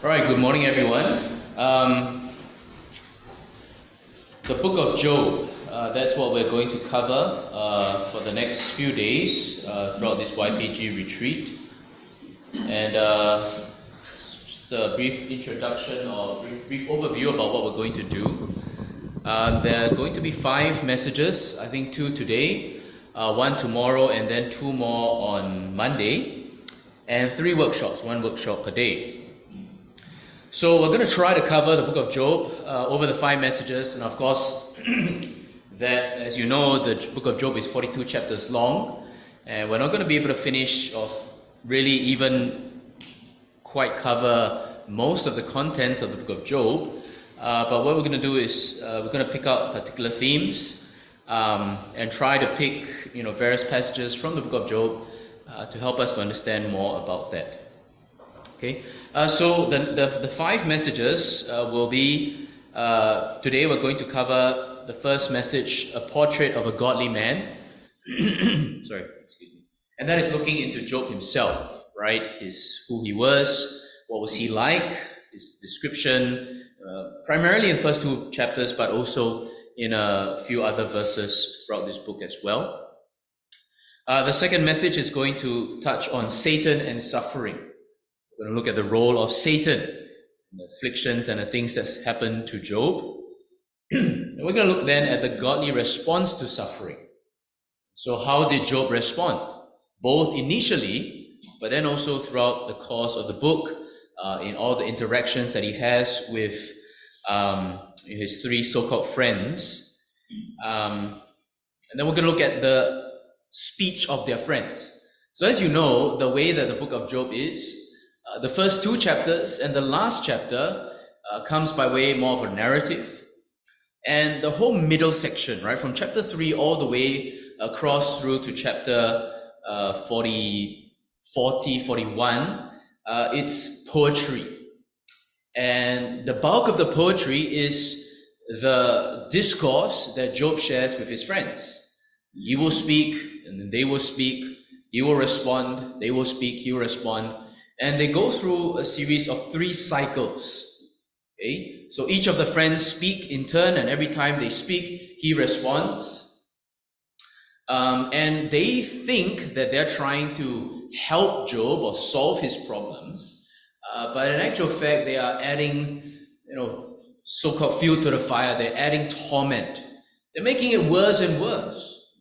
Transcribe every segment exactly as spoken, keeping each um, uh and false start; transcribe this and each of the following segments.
All right, good morning, everyone. Um, the book of Job, uh, that's what we're going to cover uh, for the next few days uh, throughout this Y P G retreat. And uh, just a brief introduction or brief, brief overview about what we're going to do. Uh, there are going to be five messages, I think two today, uh, one tomorrow, and then two more on Monday, and three workshops, one workshop per day. So we're going to try to cover the book of Job uh, over the five messages, and of course, that, as you know, the book of Job is forty-two chapters long, and we're not going to be able to finish or really even quite cover most of the contents of the book of Job. Uh, but what we're going to do is uh, we're going to pick out particular themes um, and try to pick, you know, various passages from the book of Job uh, to help us to understand more about that. Okay, uh, so the, the, the five messages uh, will be, uh, today we're going to cover the first message, a portrait of a godly man. Sorry, excuse me. And that is looking into Job himself, right? His, who he was, what was he like, his description, uh, primarily in the first two chapters, but also in a few other verses throughout this book as well. Uh, the second message is going to touch on Satan and suffering. We're going to look at the role of Satan, the afflictions and the things that happened to Job. And we're going to look then at the godly response to suffering. So how did Job respond? Both initially, but then also throughout the course of the book, uh, in all the interactions that he has with um, his three so-called friends. Um, and then we're going to look at the speech of their friends. So as you know, the way that the book of Job is, Uh, the first two chapters and the last chapter uh, comes by way more of a narrative. And the whole middle section, right, from chapter three all the way across through to chapter uh, forty, forty, forty-one, uh, it's poetry. And the bulk of the poetry is the discourse that Job shares with his friends. He will speak, and then they will speak. He will respond, they will speak, he will respond. And they go through a series of three cycles. Okay? So each of the friends speak in turn, and every time they speak, he responds. Um, and they think that they're trying to help Job or solve his problems. Uh, but in actual fact, they are adding, you know, so-called fuel to the fire. They're adding torment. They're making it worse and worse.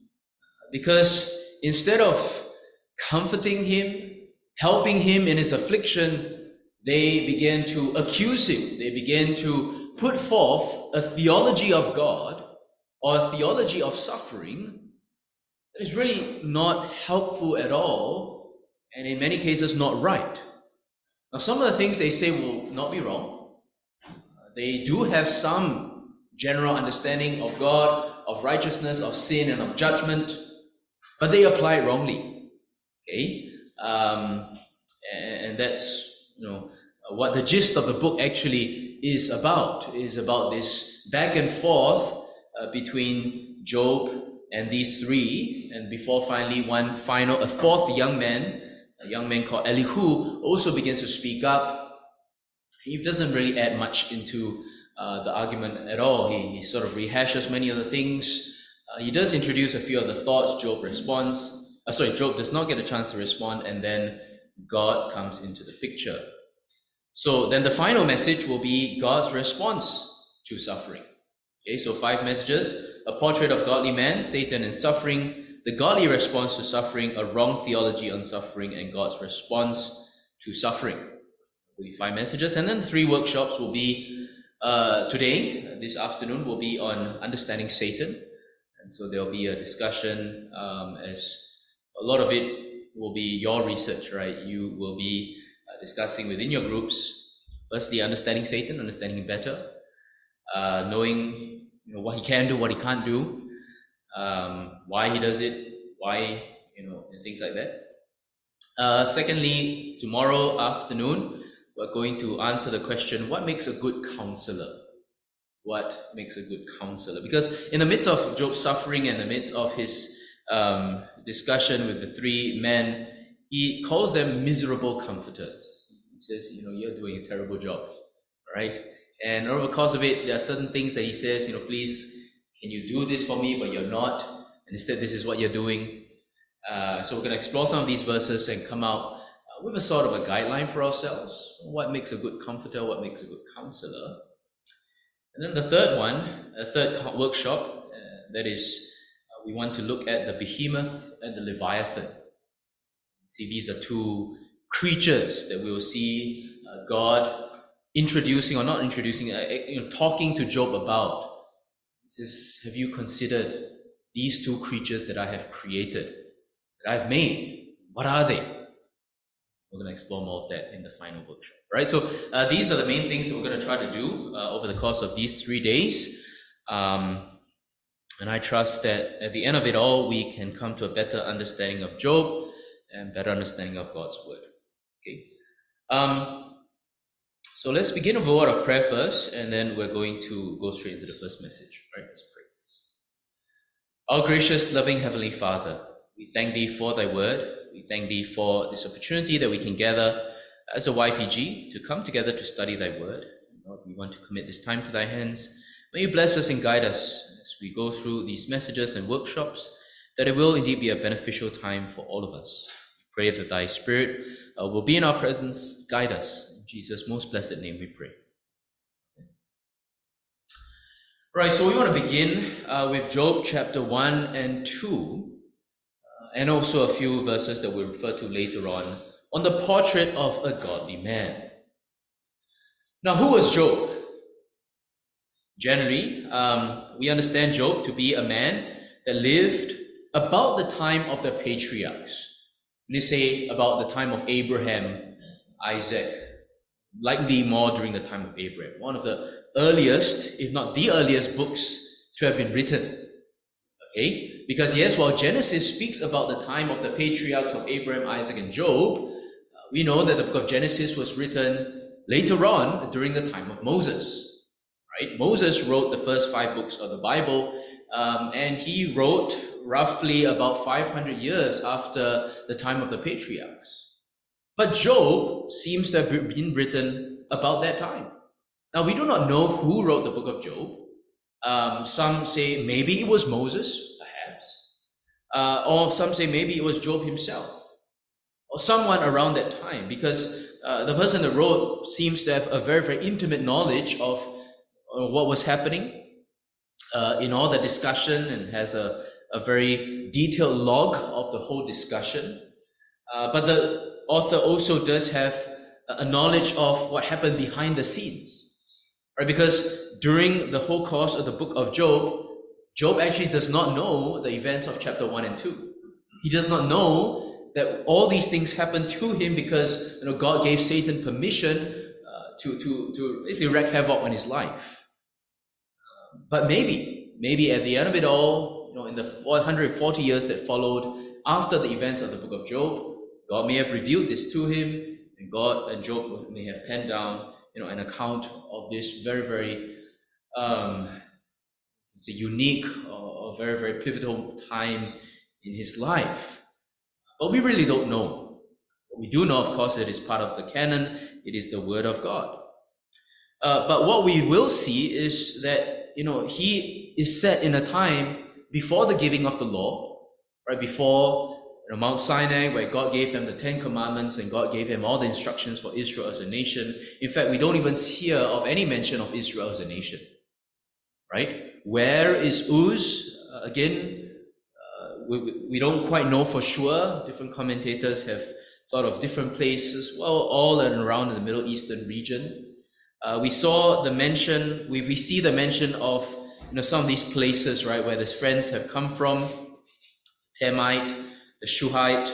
Because instead of comforting him, helping him in his affliction, they began to accuse him. They began to put forth a theology of God or a theology of suffering that is really not helpful at all, and in many cases not right. Now, some of the things they say will not be wrong. They do have some general understanding of God, of righteousness, of sin, and of judgment, but they apply it wrongly. Okay? Um, and that's, you know, what the gist of the book actually is about, is about this back and forth uh, between Job and these three, and before finally one final, a fourth young man, a young man called Elihu, also begins to speak up. He doesn't really add much into uh, the argument at all. He, he sort of rehashes many of the things. Uh, he does introduce a few of the thoughts. Job responds. Uh, sorry, Job does not get a chance to respond, and then God comes into the picture. So then the final message will be God's response to suffering. Okay, so five messages: a portrait of godly man, Satan and suffering, the godly response to suffering, a wrong theology on suffering, and God's response to suffering. Will be five messages, and then three workshops will be uh, today, uh, this afternoon, will be on understanding Satan. And so there'll be a discussion um, as a lot of it will be your research, right? You will be uh, discussing within your groups, firstly, understanding Satan, understanding him better, uh, knowing, you know, what he can do, what he can't do, um, why he does it, why, you know, and things like that. Uh, secondly, tomorrow afternoon, we're going to answer the question, what makes a good counselor? What makes a good counselor? Because in the midst of Job's suffering and in the midst of his um, discussion with the three men, he calls them miserable comforters. He says, you know, you're doing a terrible job, right? And over the course of it, there are certain things that he says, you know, please, can you do this for me, but you're not. And instead, this is what you're doing. Uh, so we're going to explore some of these verses and come out uh, with a sort of a guideline for ourselves. What makes a good comforter? What makes a good counselor? And then the third one, a third workshop, uh, that is, uh, we want to look at the behemoth and the Leviathan. See, these are two creatures that we will see uh, God introducing, or not introducing, uh, you know, talking to Job about. He says, have you considered these two creatures that I have created, that I've made? What are they? We're going to explore more of that in the final workshop. Right? So uh, these are the main things that we're going to try to do uh, over the course of these three days. Um, and I trust that at the end of it all, we can come to a better understanding of Job and better understanding of God's word. Okay. Um, so let's begin with a word of prayer first, and then we're going to go straight into the first message. Right? Let's pray. Our gracious, loving Heavenly Father, we thank Thee for Thy word. We thank Thee for this opportunity that we can gather as a Y P G to come together to study Thy word. Lord, we want to commit this time to Thy hands. May You bless us and guide us as we go through these messages and workshops, that it will indeed be a beneficial time for all of us. We pray that Thy Spirit uh, will be in our presence, guide us. In Jesus' most blessed name we pray. Right, so we want to begin uh, with Job chapter one and two. And also a few verses that we'll refer to later on, on the portrait of a godly man. Now, who was Job? Generally, um, we understand Job to be a man that lived about the time of the patriarchs. Let's say about the time of Abraham, Isaac, likely more during the time of Abraham. One of the earliest, if not the earliest books to have been written. Okay? Because yes, while Genesis speaks about the time of the patriarchs of Abraham, Isaac, and Job, uh, we know that the book of Genesis was written later on during the time of Moses. Right? Moses wrote the first five books of the Bible, um, and he wrote roughly about five hundred years after the time of the patriarchs. But Job seems to have been written about that time. Now, we do not know who wrote the book of Job. Um, some say maybe it was Moses, perhaps. Uh, or some say maybe it was Job himself. Or someone around that time. Because uh, the person that wrote seems to have a very, very intimate knowledge of uh, what was happening uh, in all the discussion, and has a, a very detailed log of the whole discussion. Uh, but the author also does have a knowledge of what happened behind the scenes. Right? Because during the whole course of the book of Job, Job actually does not know the events of chapter one and two. He does not know that all these things happened to him because, you know, God gave Satan permission uh, to, to, to basically wreak havoc on his life. Uh, but maybe, maybe at the end of it all, you know, in the one hundred forty years that followed after the events of the book of Job, God may have revealed this to him, and God and Job may have penned down, you know, an account of this very, very um, it's a unique or, or very, very pivotal time in his life. But we really don't know. What we do know, of course, it is part of the canon. It is the word of God. Uh, but what we will see is that, you know, he is set in a time before the giving of the law, right? Before, you know, Mount Sinai, where God gave them the Ten Commandments and God gave him all the instructions for Israel as a nation. In fact, we don't even hear of any mention of Israel as a nation, right? Where is Uz? Uh, again, uh, we, we don't quite know for sure. Different commentators have thought of different places, well, all and around in the Middle Eastern region. Uh, we saw the mention, we, we see the mention of, you know, some of these places, right, where the friends have come from. Temite, the Shuhite,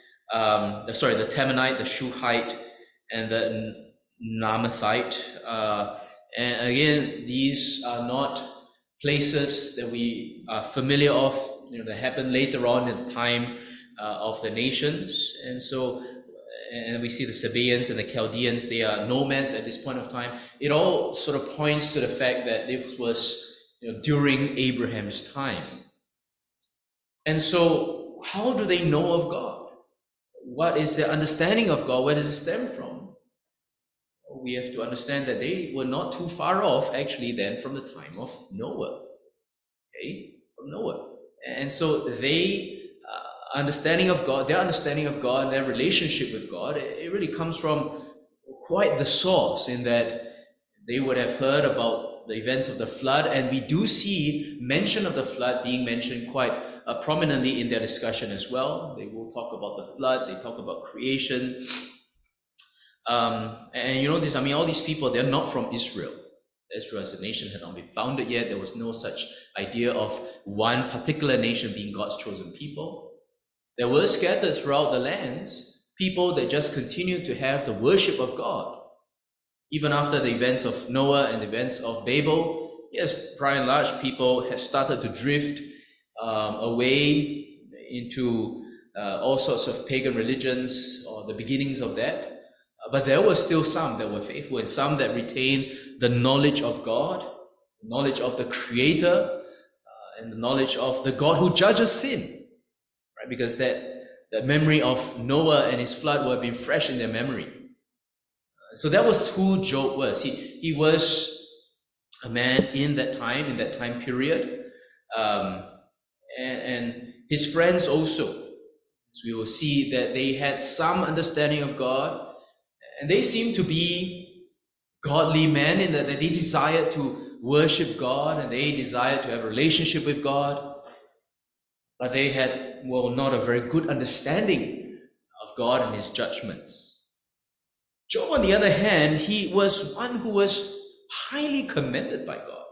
um, the, sorry, the Temanite, the Shuhite, and the Namathite. Uh, and again, these are not places that we are familiar of, you know, that happened later on in the time uh, of the nations. And so, and we see the Sabaeans and the Chaldeans, they are nomads at this point of time. It all sort of points to the fact that it was, you know, during Abraham's time. And so, how do they know of God? What is their understanding of God? Where does it stem from? we have to understand that they were not too far off actually then from the time of Noah. Okay, from Noah. And so they, uh, understanding of God, their understanding of God, their relationship with God, it, it really comes from quite the source, in that they would have heard about the events of the flood, and we do see mention of the flood being mentioned quite uh, prominently in their discussion as well. They will talk about the flood, they talk about creation. Um, and you know this, I mean, all these people, they're not from Israel. Israel as a nation had not been founded yet. There was no such idea of one particular nation being God's chosen people. There were scattered throughout the lands people that just continued to have the worship of God. Even after the events of Noah and the events of Babel, yes, by and large, people have started to drift um, away into uh, all sorts of pagan religions, or the beginnings of that. Uh, but there were still some that were faithful, and some that retained the knowledge of God, knowledge of the Creator, uh, and the knowledge of the God who judges sin, right? Because that, that memory of Noah and his flood would have been fresh in their memory. So that was who Job was. He, he was a man in that time, in that time period. Um, and, and his friends also. So we will see that they had some understanding of God. And they seemed to be godly men, in that they desired to worship God, and they desired to have a relationship with God. But they had, well, not a very good understanding of God and his judgments. Job, on the other hand, he was one who was highly commended by God.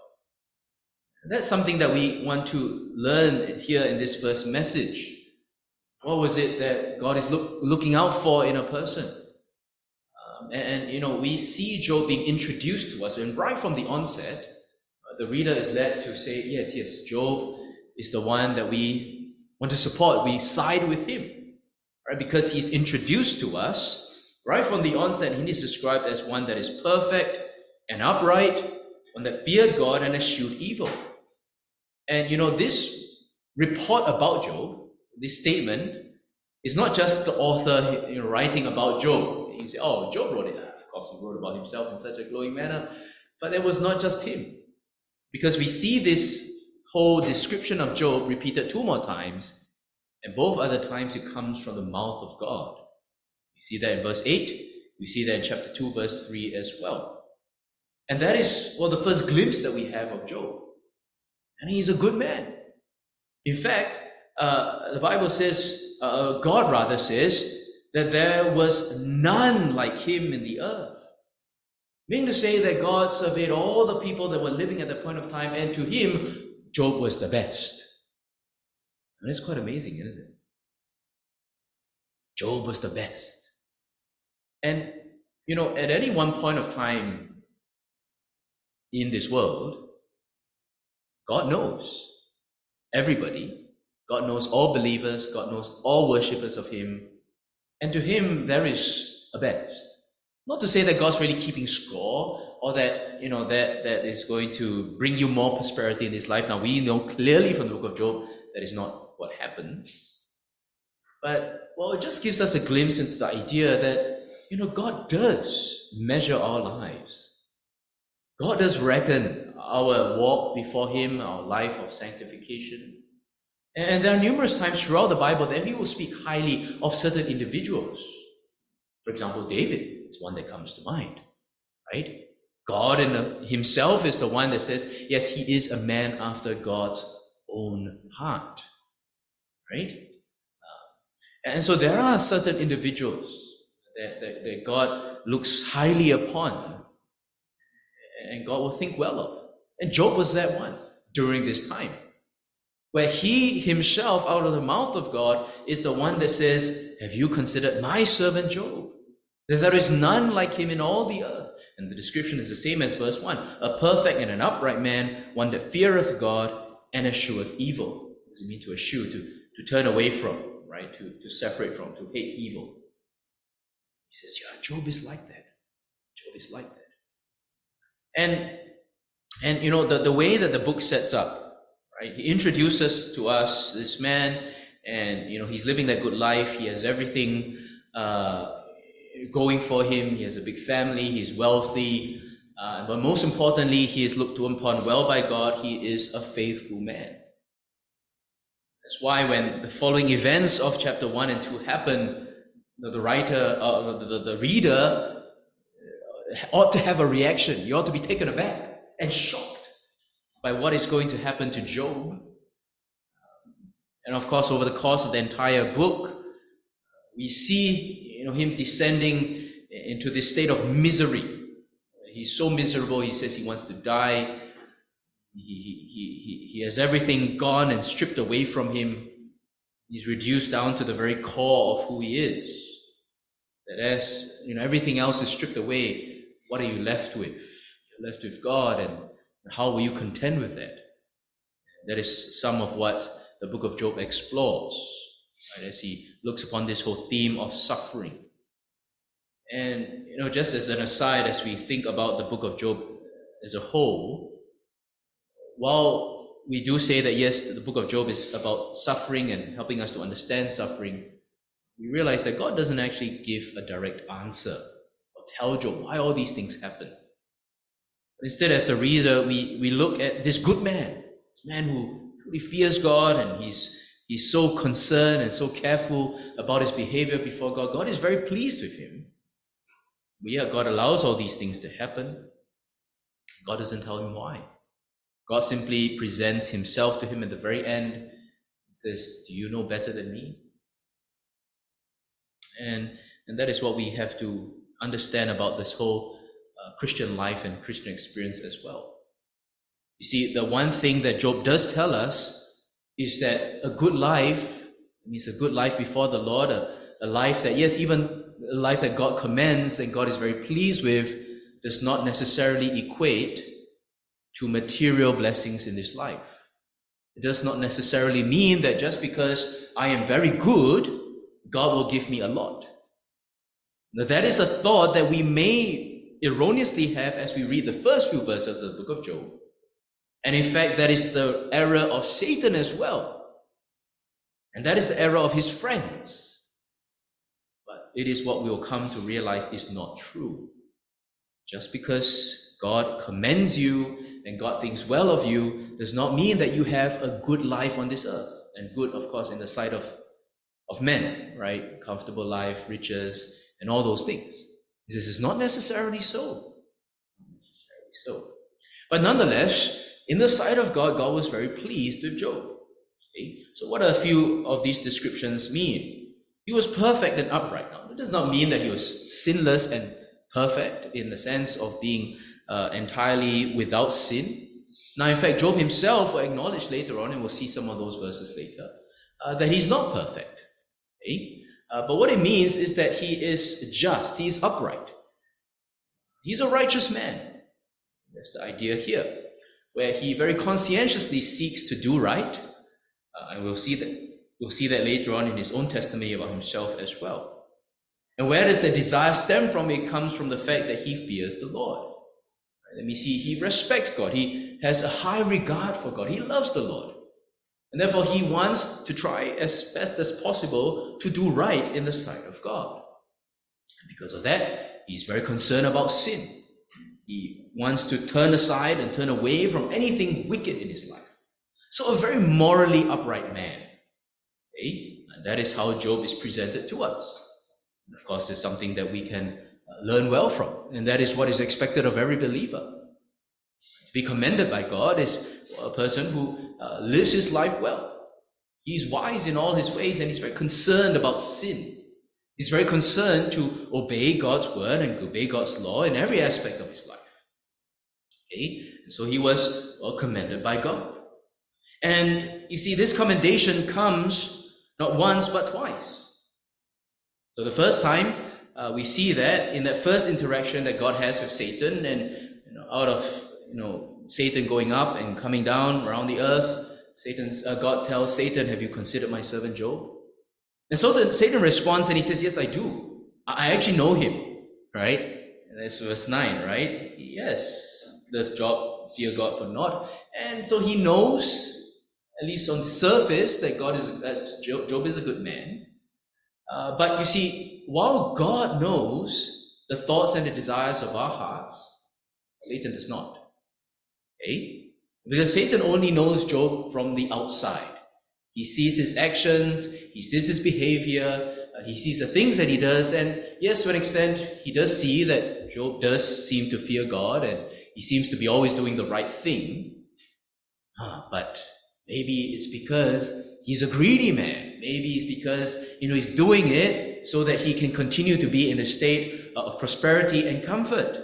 And that's something that we want to learn here in this first message. What was it that God is look, looking out for in a person? Um, and, and, you know, we see Job being introduced to us, and right from the onset, uh, the reader is led to say, yes, yes, Job is the one that we want to support. We side with him, right? Because he's introduced to us. Right from the onset, he is described as one that is perfect and upright, one that feared God and eschewed evil. And you know, this report about Job, this statement, is not just the author, you know, writing about Job. You say, oh, Job wrote it. Of course, he wrote about himself in such a glowing manner. But it was not just him. Because we see this whole description of Job repeated two more times, and both other times it comes from the mouth of God. We see that in verse eight, we see that in chapter two, verse three as well. And that is, well, the first glimpse that we have of Job. And he's a good man. In fact, uh, the Bible says, uh, God rather says, that there was none like him in the earth. Meaning to say that God surveyed all the people that were living at that point of time, and to him, Job was the best. And it's quite amazing, isn't it? Job was the best. And, you know, at any one point of time in this world, God knows everybody. God knows all believers. God knows all worshippers of him. And to him, there is a best. Not to say that God's really keeping score, or that, you know, that, that is going to bring you more prosperity in this life. Now, we know clearly from the book of Job that is not what happens. But, well, it just gives us a glimpse into the idea that, you know, God does measure our lives. God does reckon our walk before him, our life of sanctification. And there are numerous times throughout the Bible that he will speak highly of certain individuals. For example, David is one that comes to mind, right? God in himself is the one that says, yes, he is a man after God's own heart, right? Uh, and so there are certain individuals That, that, that God looks highly upon, and God will think well of. And Job was that one during this time, where he himself, out of the mouth of God, is the one that says, have you considered my servant Job? That there is none like him in all the earth. And the description is the same as verse one, a perfect and an upright man, one that feareth God and escheweth evil. What does it mean to eschew? To, to turn away from, right? To, to separate from, to hate evil. He says, yeah, Job is like that. Job is like that. And, and you know, the, the way that the book sets up, right? He introduces to us this man, and, you know, he's living that good life. He has everything uh, going for him. He has a big family, he's wealthy, uh, but most importantly, he is looked upon well by God. He is a faithful man. That's why when the following events of chapter one and two happen, the, the writer, uh, the, the, the reader ought to have a reaction. You ought to be taken aback and shocked by what is going to happen to Job. And of course, over the course of the entire book, we see, you know, him descending into this state of misery. He's so miserable, he says he wants to die. He, he, he, he has everything gone and stripped away from him. He's reduced down to the very core of who he is. That as, you know, everything else is stripped away, what are you left with? You're left with God, and how will you contend with that? That is some of what the book of Job explores, right, as he looks upon this whole theme of suffering. And, you know, just as an aside, as we think about the book of Job as a whole, while we do say that, yes, the book of Job is about suffering and helping us to understand suffering, we realize that God doesn't actually give a direct answer or tell Job why all these things happen. But instead, as the reader, we, we look at this good man, this man who truly fears God, and he's, he's so concerned and so careful about his behavior before God. God is very pleased with him. But yet God allows all these things to happen. God doesn't tell him why. God simply presents himself to him at the very end and says, do you know better than me? And, and that is what we have to understand about this whole uh, Christian life and Christian experience as well. You see, the one thing that Job does tell us is that a good life, means a good life before the Lord, a, a life that, yes, even a life that God commends and God is very pleased with, does not necessarily equate to material blessings in this life. It does not necessarily mean that just because I am very good, God will give me a lot. Now, that is a thought that we may erroneously have as we read the first few verses of the book of Job. And in fact, that is the error of Satan as well. And that is the error of his friends. But it is what we will come to realize is not true. Just because God commends you and God thinks well of you does not mean that you have a good life on this earth. And good, of course, in the sight of, of men, right? Comfortable life, riches, and all those things. This is not necessarily so. Not necessarily so. But nonetheless, in the sight of God, God was very pleased with Job. Okay? So what do a few of these descriptions mean? He was perfect and upright. Now, it does not mean that he was sinless and perfect in the sense of being uh, entirely without sin. Now, in fact, Job himself will acknowledge later on, and we'll see some of those verses later, uh, that he's not perfect. Okay? Uh, but what it means is that he is just, he is upright. He's a righteous man. That's the idea here, where he very conscientiously seeks to do right. Uh, and we'll see that we'll see that later on in his own testimony about himself as well. And where does the desire stem from? It comes from the fact that he fears the Lord. Right? Let me see, he respects God. He has a high regard for God. He loves the Lord. And therefore he wants to try as best as possible to do right in the sight of God. And because of that, he's very concerned about sin. He wants to turn aside and turn away from anything wicked in his life. So a very morally upright man. Okay? And that is how Job is presented to us. And of course, it's something that we can learn well from. And that is what is expected of every believer. To be commended by God is a person who uh, lives his life well. He's wise in all his ways, and he's very concerned about sin. He's very concerned to obey God's word and obey God's law in every aspect of his life. Okay? And so he was well commended by God. And you see, this commendation comes not once but twice. So the first time uh, we see that in that first interaction that God has with Satan, and you know, out of you know Satan going up and coming down around the earth, Satan's uh, God tells Satan, "Have you considered my servant Job?" And so the, Satan responds and he says, "Yes, I do. I actually know him." Right? And that's verse nine, right? Yes, does Job fear God or not? And so he knows, at least on the surface, that God is that Job, Job is a good man. Uh, but you see, while God knows the thoughts and the desires of our hearts, Satan does not. Okay? Because Satan only knows Job from the outside. He sees his actions, he sees his behavior, uh, he sees the things that he does, and yes, to an extent, he does see that Job does seem to fear God, and he seems to be always doing the right thing. Ah, but maybe it's because he's a greedy man. Maybe it's because, you know, he's doing it so that he can continue to be in a state of prosperity and comfort.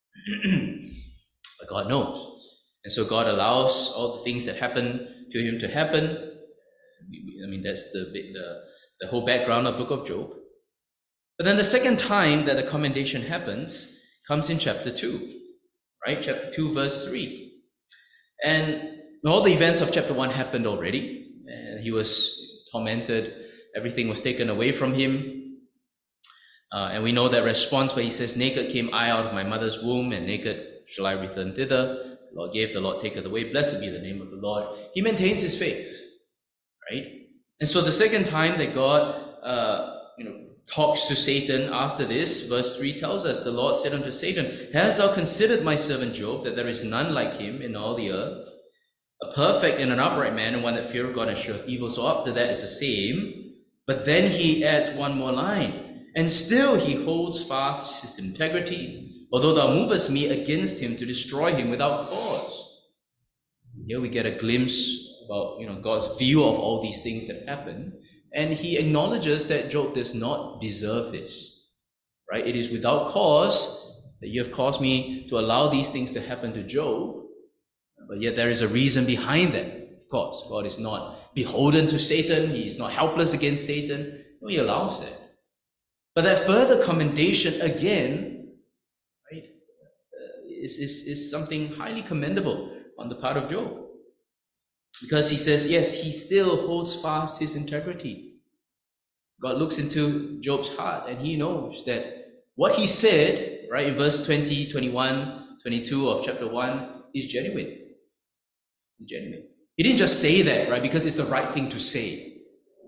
But God knows. And so God allows all the things that happen to him to happen. I mean, that's the, the, the whole background of the book of Job. But then the second time that the commendation happens comes in chapter two, right? Chapter two, verse three. And all the events of chapter one happened already. And he was tormented. Everything was taken away from him. Uh, and we know that response where he says, naked came I out of my mother's womb, and naked shall I return thither. The Lord gave, the Lord taketh away. Blessed be the name of the Lord. He maintains his faith. Right? And so the second time that God uh, you know, talks to Satan after this, verse three tells us, the Lord said unto Satan, hast thou considered my servant Job, that there is none like him in all the earth, a perfect and an upright man, and one that feareth God and sheweth evil? So up to that is the same. But then he adds one more line, and still he holds fast his integrity, although thou movest me against him to destroy him without cause. Here we get a glimpse about, you know, God's view of all these things that happen, and he acknowledges that Job does not deserve this, right? It is without cause that you have caused me to allow these things to happen to Job, but yet there is a reason behind that. Of course, God is not beholden to Satan. He is not helpless against Satan. No, he allows that. But that further commendation again, right, uh, is, is, is something highly commendable on the part of Job. Because he says, yes, he still holds fast his integrity. God looks into Job's heart and he knows that what he said, right, in verse twenty, twenty-one, twenty-two of chapter one is genuine. It's genuine. He didn't just say that, right, because it's the right thing to say.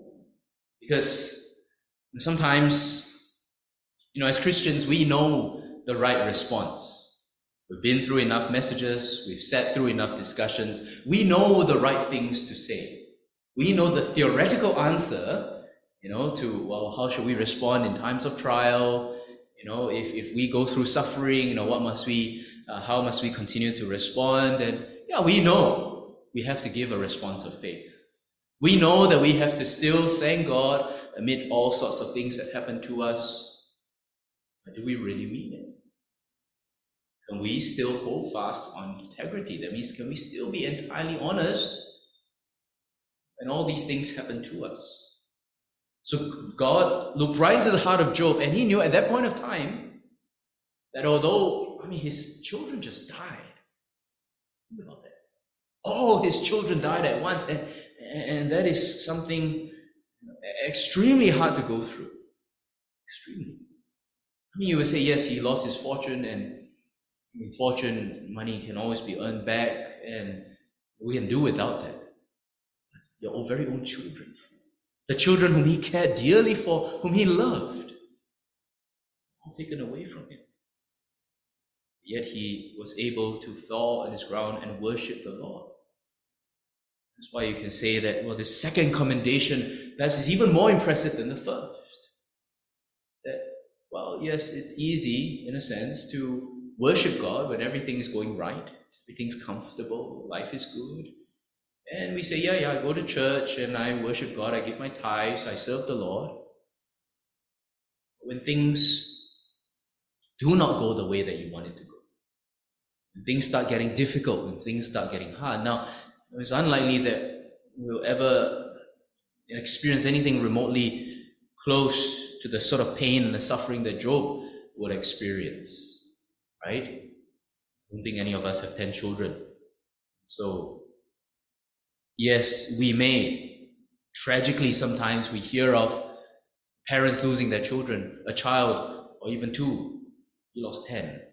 Because sometimes, you know, as Christians, we know the right response. We've been through enough messages, we've sat through enough discussions, we know the right things to say. We know the theoretical answer, you know, to, well, how should we respond in times of trial? You know, if, if we go through suffering, you know, what must we, uh, how must we continue to respond? And yeah, we know we have to give a response of faith. We know that we have to still thank God amid all sorts of things that happen to us. But do we really mean it? Can we still hold fast on integrity? That means, can we still be entirely honest when all these things happen to us? So God looked right into the heart of Job, and he knew at that point of time that although, I mean, his children just died. Think about that. All his children died at once, and, and that is something extremely hard to go through. Extremely. I mean, you would say, yes, he lost his fortune, and fortune, money can always be earned back, and we can do without that. Your own, very own children, the children whom he cared dearly for, whom he loved, all taken away from him. Yet he was able to fall on his ground and worship the Lord. That's why you can say that, well, the second commendation perhaps is even more impressive than the first. That, well, yes, it's easy, in a sense, to worship God when everything is going right, everything's comfortable, life is good. And we say, yeah, yeah, I go to church and I worship God, I give my tithes, I serve the Lord. When things do not go the way that you want it to go, when things start getting difficult, when things start getting hard, now it's unlikely that we'll ever experience anything remotely close to the sort of pain and the suffering that Job would experience. Right? I don't think any of us have ten children. So, yes, we may. Tragically, sometimes we hear of parents losing their children, a child, or even two. He lost ten. It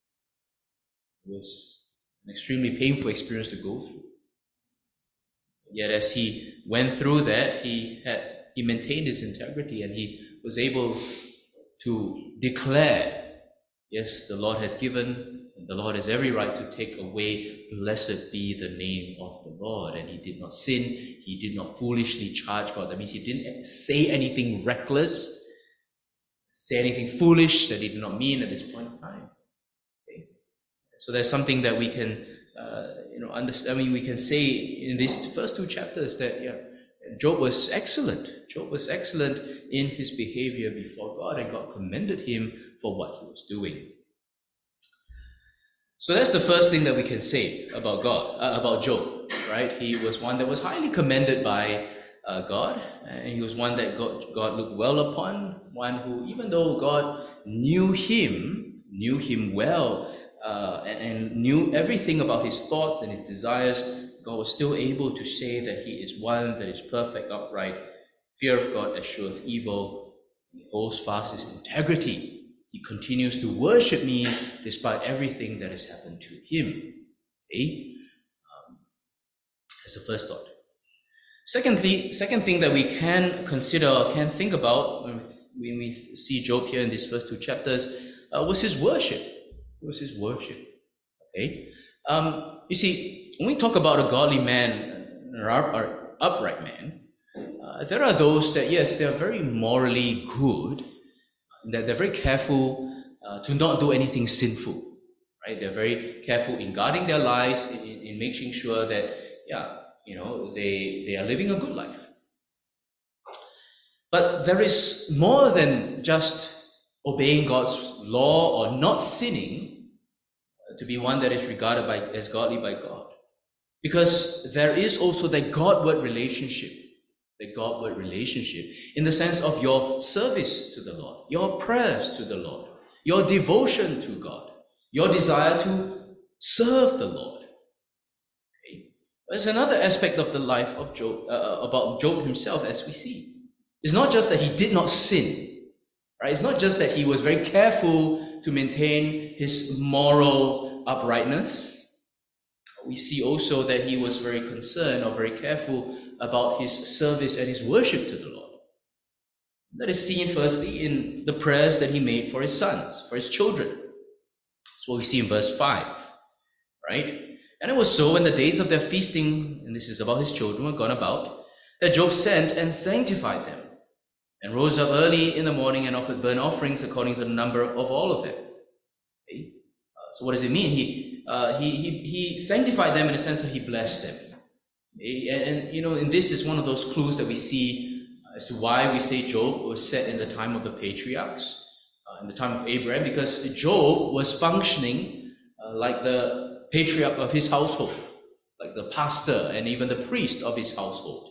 was an extremely painful experience to go through. Yet as he went through that, he had he maintained his integrity, and he was able to declare, yes, the Lord has given, and the Lord has every right to take away. Blessed be the name of the Lord. And he did not sin. He did not foolishly charge God. That means he didn't say anything reckless, say anything foolish that he did not mean at this point in time. Okay? So there's something that we can, uh, you know, understand. I mean, we can say in these first two chapters that, yeah, Job was excellent. Job was excellent in his behavior before God, and God commended him for what he was doing. So that's the first thing that we can say about God, uh, about Job, right? He was one that was highly commended by uh, God, and he was one that God, God looked well upon, one who, even though God knew him, knew him well, uh, and, and knew everything about his thoughts and his desires, God was still able to say that he is one that is perfect, upright. Fear of God escheweth evil. He holds fast his integrity. He continues to worship me despite everything that has happened to him. Okay? Um, that's the first thought. Secondly, second thing that we can consider or can think about when we see Job here in these first two chapters uh, was his worship. Was his worship. Okay? Um, you see, when we talk about a godly man or upright man, uh, there are those that, yes, they are very morally good, that they're very careful uh, to not do anything sinful, right? They're very careful in guarding their lives, in, in making sure that, yeah, you know, they, they are living a good life. But there is more than just obeying God's law or not sinning to be one that is regarded by, as godly by God. Because there is also that Godward relationship, the Godward relationship in the sense of your service to the Lord, your prayers to the Lord, your devotion to God, your desire to serve the Lord. Okay? There's another aspect of the life of Job, uh, about Job himself, as we see. It's not just that he did not sin, right? It's not just that he was very careful to maintain his moral uprightness. We see also that he was very concerned or very careful about his service and his worship to the Lord. That is seen firstly in the prayers that he made for his sons, for his children. That's what we see in verse five, right? And it was so in the days of their feasting, and this is about his children were gone about, that Job sent and sanctified them, and rose up early in the morning and offered burnt offerings according to the number of all of them. Okay? Uh, so what does it mean? He Uh, he, he, he sanctified them in the sense that he blessed them. And, and, you know, and this is one of those clues that we see as to why we say Job was set in the time of the patriarchs, uh, in the time of Abraham, because Job was functioning uh, like the patriarch of his household, like the pastor and even the priest of his household.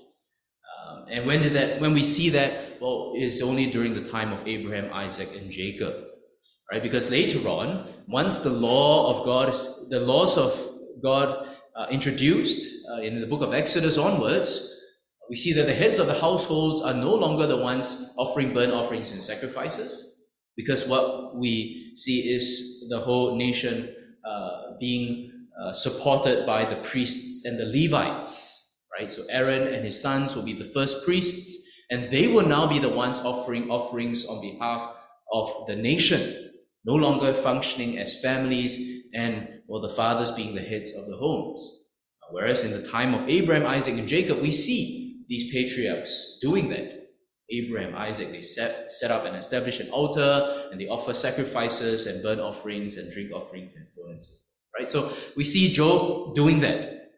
Um, and when did that, when we see that, well, it's only during the time of Abraham, Isaac, and Jacob. Right, because later on, once the law of God, is, the laws of God uh, introduced uh, in the book of Exodus onwards, we see that the heads of the households are no longer the ones offering burnt offerings and sacrifices, because what we see is the whole nation uh, being uh, supported by the priests and the Levites. Right, so Aaron and his sons will be the first priests, and they will now be the ones offering offerings on behalf of the nation. No longer functioning as families and, well, the fathers being the heads of the homes. Whereas in the time of Abraham, Isaac, and Jacob, we see these patriarchs doing that. Abraham, Isaac, they set, set up and establish an altar, and they offer sacrifices and burnt offerings and drink offerings and so on and so forth. Right? So we see Job doing that.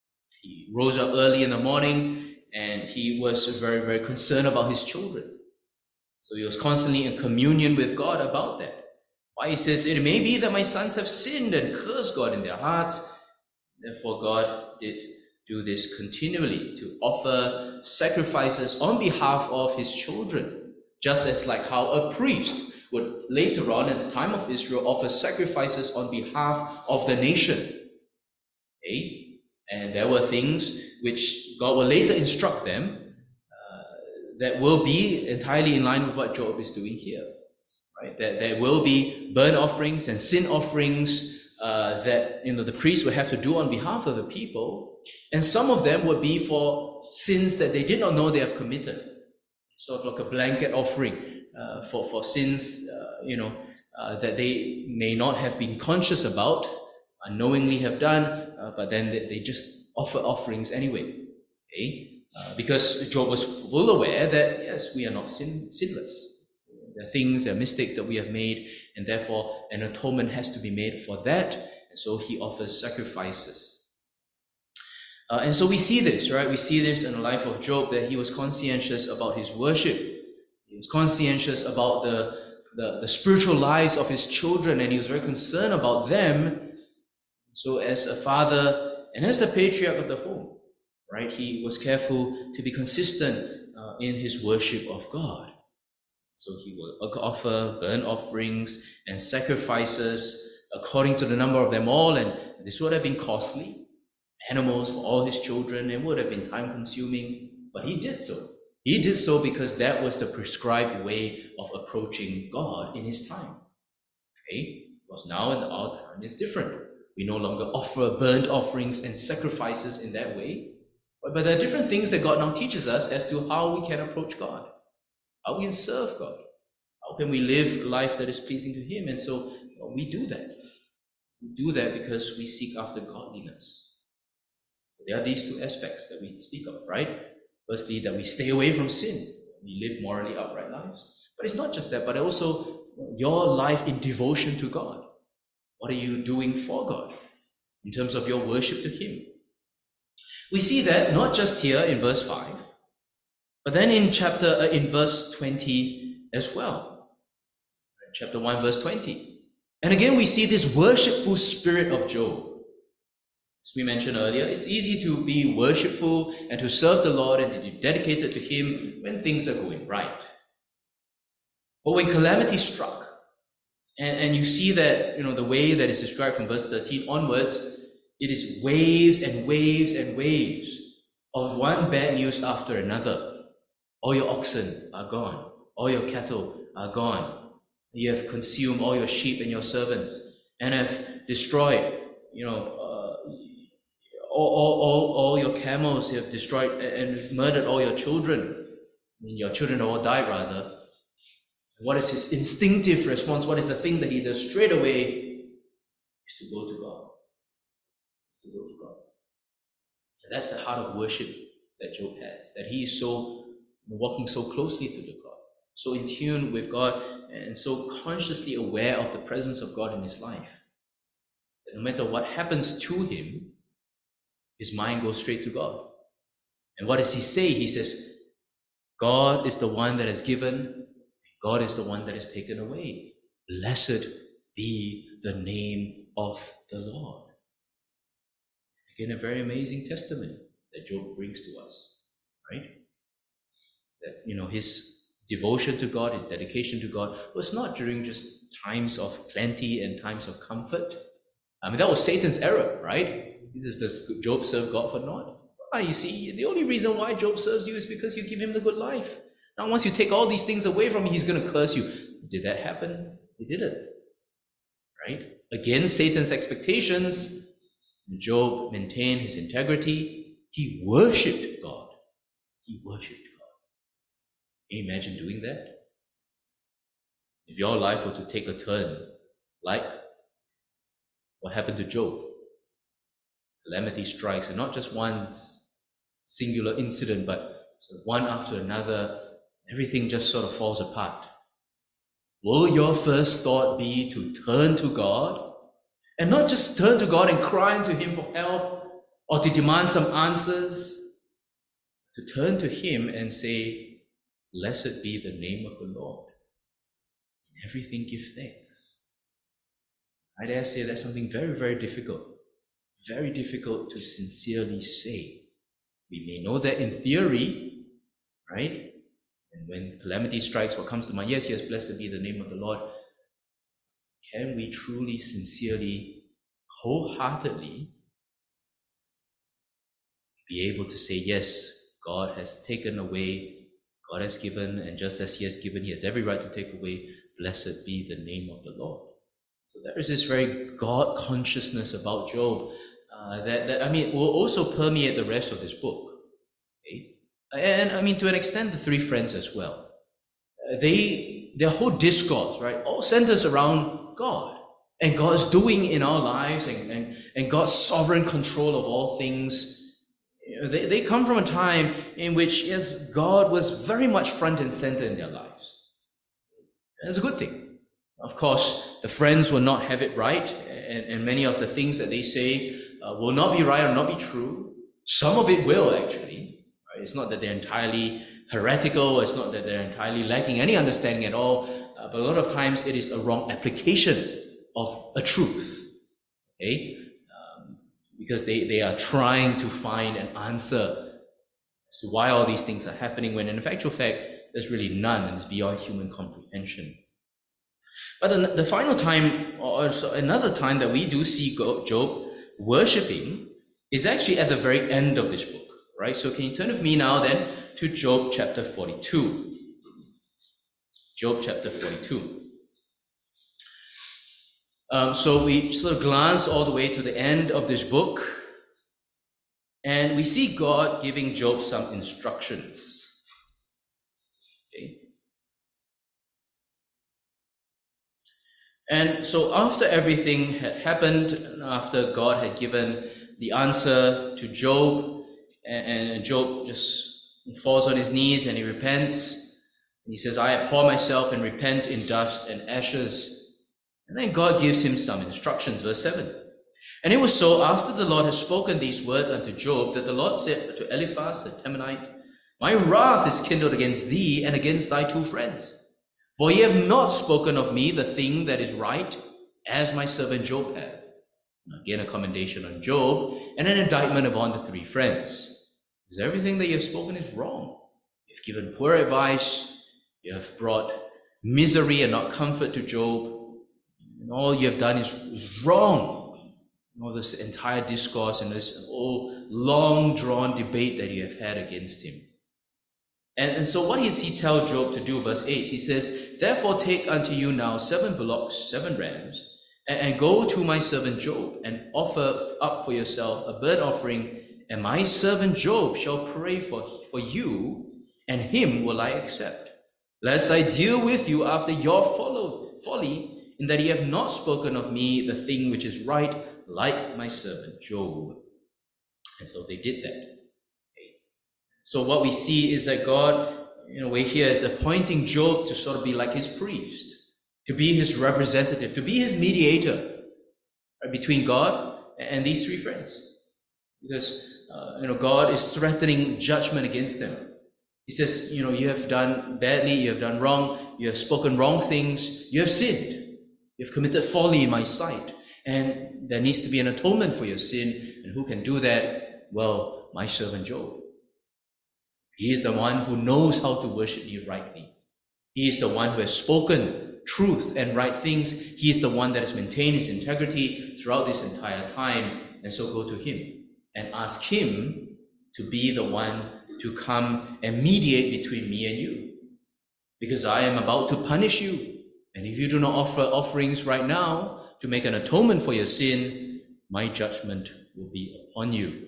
He rose up early in the morning, and he was very, very concerned about his children. So he was constantly in communion with God about that. Why he says, it may be that my sons have sinned and cursed God in their hearts. Therefore God did do this continually, to offer sacrifices on behalf of his children, just as like how a priest would later on in the time of Israel offer sacrifices on behalf of the nation. Okay? And there were things which God will later instruct them uh, that will be entirely in line with what Job is doing here. Right? That there will be burnt offerings and sin offerings uh, that, you know, the priest would have to do on behalf of the people, and some of them would be for sins that they did not know they have committed. sort of like a blanket offering uh, for, for sins, uh, you know, uh, that they may not have been conscious about, unknowingly have done, uh, but then they, they just offer offerings anyway. Okay? Uh, because Job was full aware that, yes, we are not sin, sinless. There are things, there are mistakes that we have made, and therefore an atonement has to be made for that. And so he offers sacrifices. Uh, and so we see this, right? We see this in the life of Job, that he was conscientious about his worship. He was conscientious about the, the, the spiritual lives of his children, and he was very concerned about them. So as a father and as the patriarch of the home, right, he was careful to be consistent uh, in his worship of God. So he will offer burnt offerings and sacrifices according to the number of them all, and this would have been costly. Animals for all his children, it would have been time consuming, but he did so. He did so because that was the prescribed way of approaching God in his time. Okay? Because now in our time is different. We no longer offer burnt offerings and sacrifices in that way, but, but there are different things that God now teaches us as to how we can approach God, how we can serve God, how can we live a life that is pleasing to him. And so well, we do that. We do that because we seek after godliness. There are these two aspects that we speak of, right? Firstly, that we stay away from sin. We live morally upright lives. But it's not just that, but also your life in devotion to God. What are you doing for God in terms of your worship to him? We see that not just here in verse five, but then in chapter, uh, in verse twenty as well. Chapter one, verse twenty. And again, we see this worshipful spirit of Job. As we mentioned earlier, it's easy to be worshipful and to serve the Lord and to be dedicated to him when things are going right. But when calamity struck, and, and you see that, you know, the way that is described from verse thirteen onwards, it is waves and waves and waves of one bad news after another. All your oxen are gone. All your cattle are gone. You have consumed all your sheep and your servants and have destroyed, you know, All, all, all, all your camels have destroyed and murdered all your children. I mean, your children all died, rather. What is his instinctive response? What is the thing that he does straight away? Is to go to God. Is to go to God. And that's the heart of worship that Job has, that he is so walking so closely to the God, so in tune with God, and so consciously aware of the presence of God in his life, that no matter what happens to him, his mind goes straight to God. And what does he say? He says, God is the one that has given, God is the one that has taken away. Blessed be the name of the Lord. Again, a very amazing testament that Job brings to us, right? That, you know, his devotion to God, his dedication to God was not during just times of plenty and times of comfort. I mean, that was Satan's error, right? This is, does Job serve God for naught? Ah, you see, the only reason why Job serves you is because you give him the good life. Now, once you take all these things away from him, he's going to curse you. Did that happen? It didn't. Right? Against Satan's expectations, Job maintained his integrity. He worshipped God. He worshipped God. Can you imagine doing that? If your life were to take a turn, like what happened to Job? Calamity strikes, and not just one singular incident, but one after another, everything just sort of falls apart. Will your first thought be to turn to God? And not just turn to God and cry unto him for help or to demand some answers, to turn to him and say, blessed be the name of the Lord. In everything give thanks. I dare say that's something very, very difficult. Very difficult to sincerely say. We may know that in theory, right? And when calamity strikes, what comes to mind? Yes, yes, blessed be the name of the Lord. Can we truly, sincerely, wholeheartedly be able to say, yes, God has taken away, God has given, and just as he has given, he has every right to take away. Blessed be the name of the Lord. So there is this very God consciousness about Job. Uh, that, that, I mean, will also permeate the rest of this book. Okay? And I mean, to an extent, the three friends as well. Uh, they, their whole discourse, right, all centers around God and God's doing in our lives and, and, and God's sovereign control of all things. You know, they, they come from a time in which, yes, God was very much front and center in their lives. And it's a good thing. Of course, the friends will not have it right, and, and many of the things that they say uh, will not be right or not be true. Some of it will, actually. Right? It's not that they're entirely heretical, it's not that they're entirely lacking any understanding at all, uh, but a lot of times it is a wrong application of a truth. Okay? Um, because they, they are trying to find an answer as to why all these things are happening, when in actual fact, there's really none, and it's beyond human comprehension. But the, the final time, or another time that we do see Job worshipping, is actually at the very end of this book, right? So can you turn with me now then to Job chapter forty-two. Job chapter forty-two. Um, so we sort of glance all the way to the end of this book, and we see God giving Job some instructions. Okay. And so after everything had happened, after God had given the answer to Job, and, and Job just falls on his knees and he repents, and he says, I abhor myself and repent in dust and ashes. And then God gives him some instructions, verse seven. And it was so, after the Lord had spoken these words unto Job, that the Lord said to Eliphaz the Temanite, My wrath is kindled against thee and against thy two friends. For ye have not spoken of me the thing that is right, as my servant Job had. Again, a commendation on Job, and an indictment upon the three friends. Because everything that you have spoken is wrong. You've given poor advice, you have brought misery and not comfort to Job, and all you have done is, is wrong. You know, this entire discourse and this whole long-drawn debate that you have had against him. And, and so what does he tell Job to do? Verse eight, he says, Therefore take unto you now seven bullocks, seven rams, and, and go to my servant Job, and offer up for yourself a burnt offering, and my servant Job shall pray for, for you, and him will I accept. Lest I deal with you after your follow, folly, in that ye have not spoken of me the thing which is right, like my servant Job. And so they did that. So what we see is that God, in a way here, is appointing Job to sort of be like his priest, to be his representative, to be his mediator, right, between God and these three friends. Because, uh, you know, God is threatening judgment against them. He says, you know, you have done badly, you have done wrong, you have spoken wrong things, you have sinned. You have committed folly in my sight, and there needs to be an atonement for your sin. And who can do that? Well, my servant Job. He is the one who knows how to worship me rightly. He is the one who has spoken truth and right things. He is the one that has maintained his integrity throughout this entire time. And so go to him and ask him to be the one to come and mediate between me and you. Because I am about to punish you. And if you do not offer offerings right now to make an atonement for your sin, my judgment will be upon you.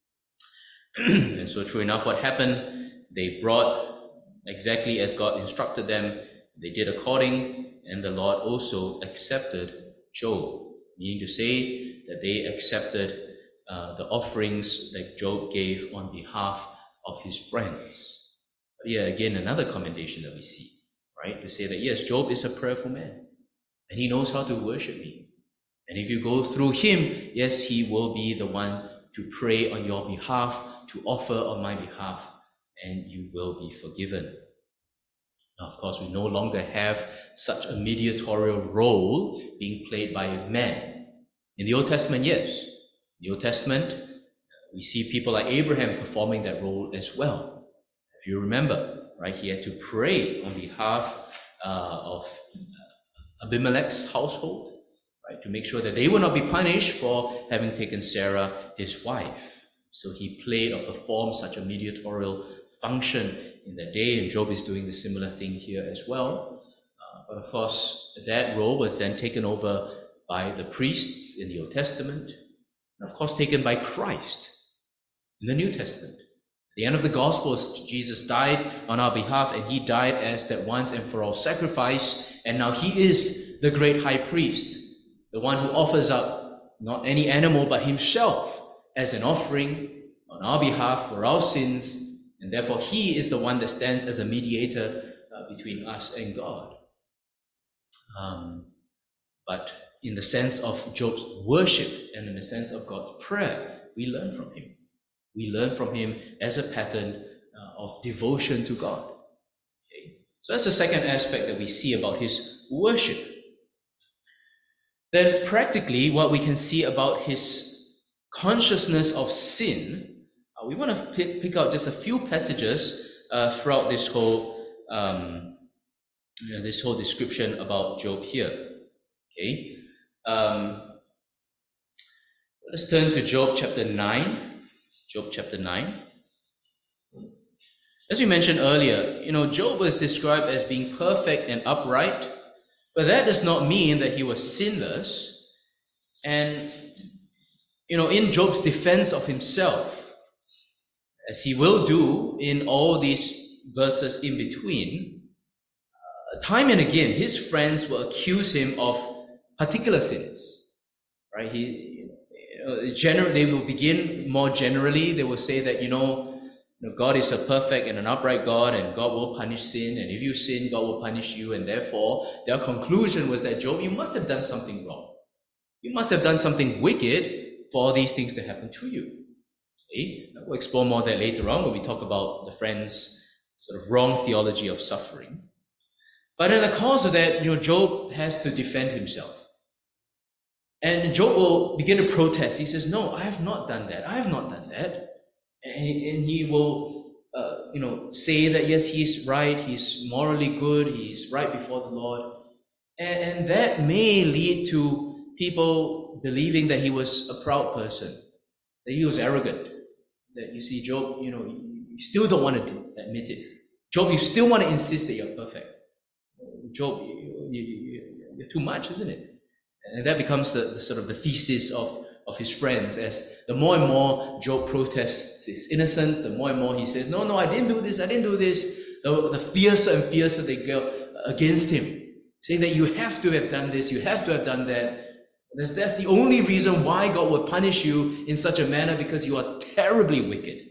And so true enough, what happened? They brought exactly as God instructed them. They did according, and the Lord also accepted Job. Meaning to say that they accepted uh, the offerings that Job gave on behalf of his friends. But yeah, again, another commendation that we see. Right? To say that, yes, Job is a prayerful man, and he knows how to worship me. And if you go through him, yes, he will be the one to pray on your behalf, to offer on my behalf, and you will be forgiven. Now, of course, we no longer have such a mediatorial role being played by men. In the Old Testament, yes. In the Old Testament, we see people like Abraham performing that role as well. If you remember, right, he had to pray on behalf uh, of Abimelech's household, right, to make sure that they would not be punished for having taken Sarah, his wife. So he played or performed such a mediatorial function in that day, and Job is doing the similar thing here as well. Uh, but of course, that role was then taken over by the priests in the Old Testament, and of course taken by Christ in the New Testament. The end of the gospel is Jesus died on our behalf, and he died as that once and for all sacrifice, and now he is the great high priest, the one who offers up not any animal but himself as an offering on our behalf for our sins, and therefore he is the one that stands as a mediator uh, between us and God. Um, but in the sense of Job's worship and in the sense of God's prayer, we learn from him. We learn from him as a pattern uh, of devotion to God. Okay? So that's the second aspect that we see about his worship. Then practically what we can see about his consciousness of sin, uh, we want to pick, pick out just a few passages uh, throughout this whole um, you know, this whole description about Job here. Okay, um, let's turn to Job chapter nine. Job chapter nine. As we mentioned earlier, you know, Job was described as being perfect and upright, but that does not mean that he was sinless. And, you know, in Job's defense of himself, as he will do in all these verses in between, uh, time and again, his friends will accuse him of particular sins, right? He, Uh, general, they will begin more generally. They will say that, you know, you know, God is a perfect and an upright God, and God will punish sin, and if you sin, God will punish you, and therefore their conclusion was that, Job, you must have done something wrong. You must have done something wicked for all these things to happen to you. Okay? We'll explore more of that later on when we talk about the friends' sort of wrong theology of suffering. But in the course of that, you know, Job has to defend himself. And Job will begin to protest. He says, no, I have not done that. I have not done that. And, and he will, uh, you know, say that, yes, he's right. He's morally good. He's right before the Lord. And, and that may lead to people believing that he was a proud person, that he was arrogant. That you see, Job, you know, you still don't want to do, admit it. Job, you still want to insist that you're perfect. Job, you, you, you, you're too much, isn't it? And that becomes the, the sort of the thesis of, of his friends, as the more and more Job protests his innocence, the more and more he says, no, no, I didn't do this, I didn't do this, the, the fiercer and fiercer they go against him, saying that you have to have done this, you have to have done that. That's, that's the only reason why God would punish you in such a manner, because you are terribly wicked.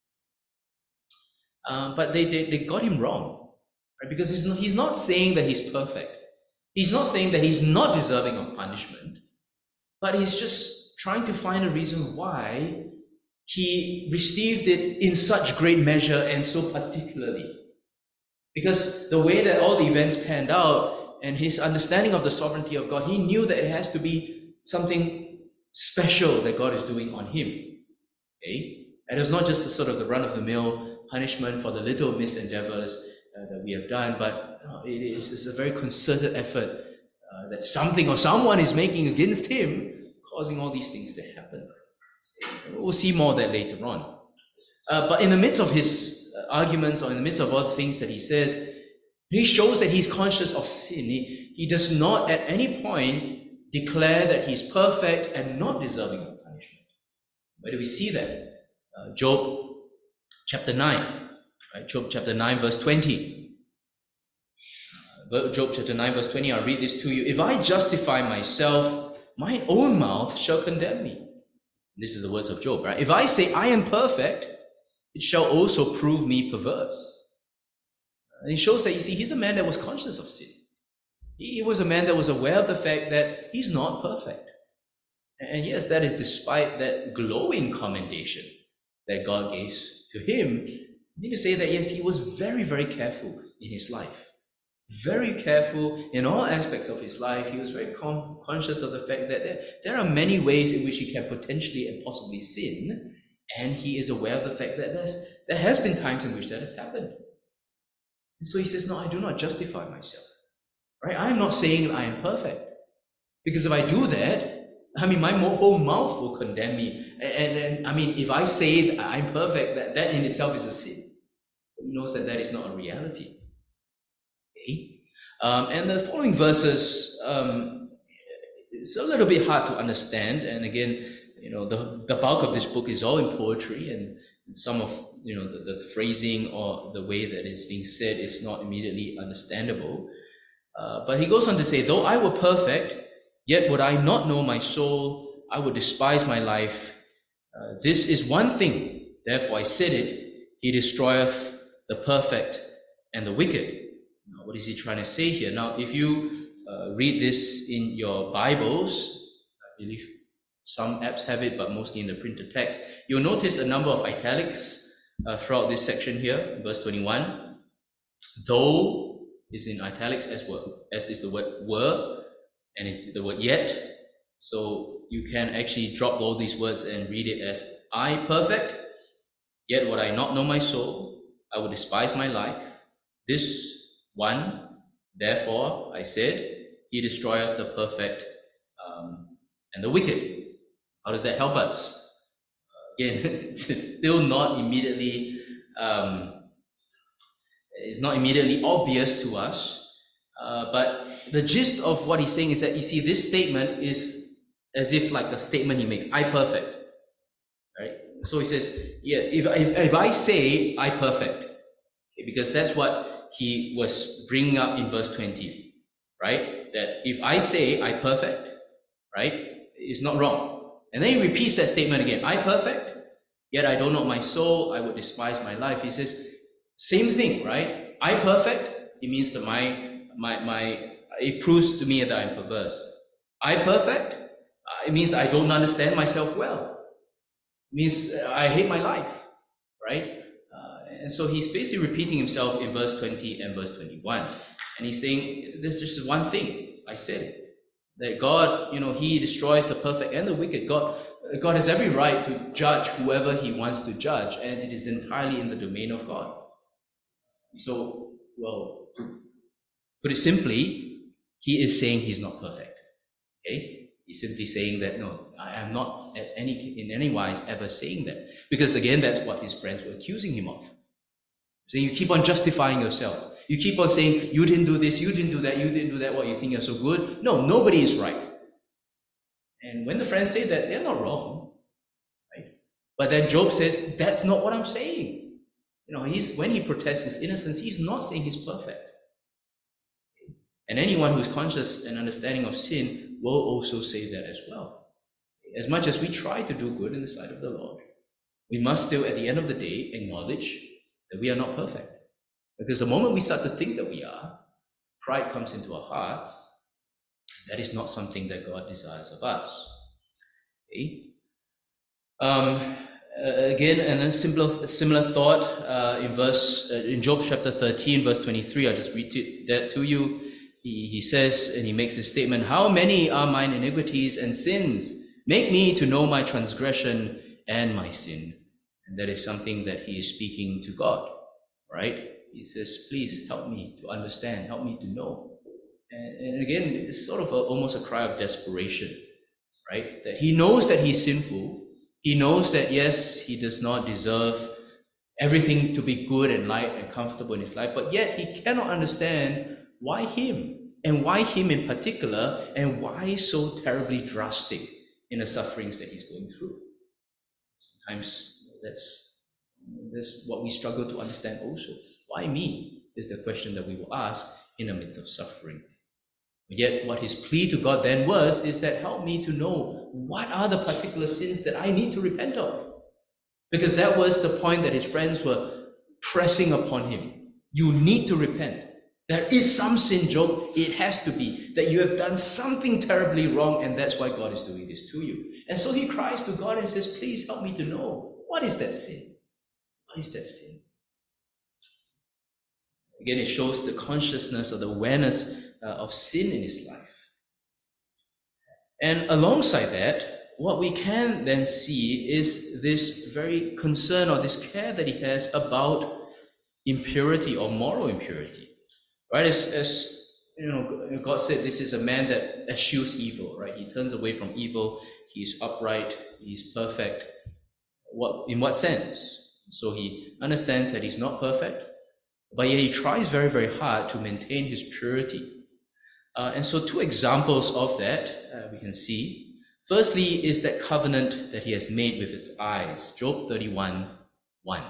Uh, but they, they, they got him wrong, right? Because he's not, he's not saying that he's perfect. He's not saying that he's not deserving of punishment, but he's just trying to find a reason why he received it in such great measure and so particularly. Because the way that all the events panned out and his understanding of the sovereignty of God, he knew that it has to be something special that God is doing on him. Okay? And it was not just the sort of the run-of-the-mill punishment for the little misendeavors uh, that we have done, but Uh, it is it's a very concerted effort uh, that something or someone is making against him, causing all these things to happen. We'll see more of that later on. Uh, but in the midst of his uh, arguments, or in the midst of all the things that he says, he shows that he's conscious of sin. He, he does not at any point declare that he's perfect and not deserving of punishment. Where do we see that? Uh, Job chapter nine, right? Job chapter nine, verse twenty. Job chapter nine, verse twenty, I'll read this to you. If I justify myself, my own mouth shall condemn me. This is the words of Job, right? If I say I am perfect, it shall also prove me perverse. And it shows that, you see, he's a man that was conscious of sin. He was a man that was aware of the fact that he's not perfect. And yes, that is despite that glowing commendation that God gave to him. I need to say that, yes, he was very, very careful in his life. Very careful in all aspects of his life. He was very con- conscious of the fact that there, there are many ways in which he can potentially and possibly sin, and he is aware of the fact that there's, there has been times in which that has happened. And so he says, no, I do not justify myself. Right? I'm not saying I am perfect, because if I do that, I mean, my whole mouth will condemn me. And then, I mean, if I say that I'm perfect, that, that in itself is a sin. He knows that that is not a reality. Um, and the following verses, um, it's a little bit hard to understand. And again, you know, the, the bulk of this book is all in poetry, and some of you know the, the phrasing or the way that is being said is not immediately understandable. Uh, but he goes on to say, though I were perfect, yet would I not know my soul, I would despise my life. Uh, this is one thing, therefore I said it, he destroyeth the perfect and the wicked. Now, what is he trying to say here? Now, if you uh, read this in your Bibles, I believe some apps have it, but mostly in the printed text, you'll notice a number of italics uh, throughout this section here, verse twenty-one. Though is in italics, as well as is the word were, and is the word yet. So you can actually drop all these words and read it as I perfect, yet would I not know my soul, I would despise my life. This one, therefore, I said, he destroyeth the perfect um, and the wicked. How does that help us? Uh, again, it's still not immediately, um, it's not immediately obvious to us, uh, but the gist of what he's saying is that, you see, this statement is as if like a statement he makes, I perfect, right? So he says, yeah, if, if, if I say I perfect, okay, because that's what he was bringing up in verse twenty, right? That if I say I perfect, right, it's not wrong. And then he repeats that statement again, I perfect, yet I don't know my soul, I would despise my life. He says, same thing, right? I perfect, it means that my, my, my, it proves to me that I'm perverse. I perfect, uh, it means I don't understand myself well. It means I hate my life, right? Uh, and so he's basically repeating himself in verse twenty and verse twenty-one. And he's saying, there's just one thing, I said it. That God, you know, he destroys the perfect and the wicked. God, God has every right to judge whoever he wants to judge, and it is entirely in the domain of God. So, well, to put it simply, he is saying he's not perfect. Okay? He's simply saying that, no, I am not at any, in any wise ever saying that. Because again, that's what his friends were accusing him of. So you keep on justifying yourself. You keep on saying, you didn't do this, you didn't do that, you didn't do that, what, you think you're so good? No, nobody is right. And when the friends say that, they're not wrong. Right? But then Job says, that's not what I'm saying. You know, he's when he protests his innocence, he's not saying he's perfect. And anyone who's conscious and understanding of sin will also say that as well. As much as we try to do good in the sight of the Lord, we must still, at the end of the day, acknowledge that we are not perfect. Because the moment we start to think that we are, pride comes into our hearts. That is not something that God desires of us. Okay? Um, uh, again, and a similar, similar thought uh, in verse uh, in Job chapter thirteen, verse twenty-three. I'll just read to, that to you. He, he says, and he makes this statement: "How many are mine iniquities and sins? Make me to know my transgression and my sin." And that is something that he is speaking to God, right? He says, please help me to understand, help me to know. And, and again, it's sort of a, almost a cry of desperation, right? That he knows that he's sinful. He knows that, yes, he does not deserve everything to be good and light and comfortable in his life, but yet he cannot understand why him, and why him in particular, and why so terribly drastic in the sufferings that he's going through. Sometimes that's, that's what we struggle to understand also. Why me is the question that we will ask in the midst of suffering. Yet what his plea to God then was, is that help me to know what are the particular sins that I need to repent of. Because that was the point that his friends were pressing upon him. You need to repent. There is some sin, Job. It has to be that you have done something terribly wrong, and that's why God is doing this to you. And so he cries to God and says, please help me to know, what is that sin? What is that sin? Again, it shows the consciousness or the awareness uh, of sin in his life. And alongside that, what we can then see is this very concern or this care that he has about impurity or moral impurity. Right? As, as you know, God said, this is a man that eschews evil, right? He turns away from evil. He's upright. He's perfect. What, in what sense? So he understands that he's not perfect, but yet he tries very, very hard to maintain his purity. Uh, and so two examples of that uh, we can see. Firstly is that covenant that he has made with his eyes. Job thirty-one, one.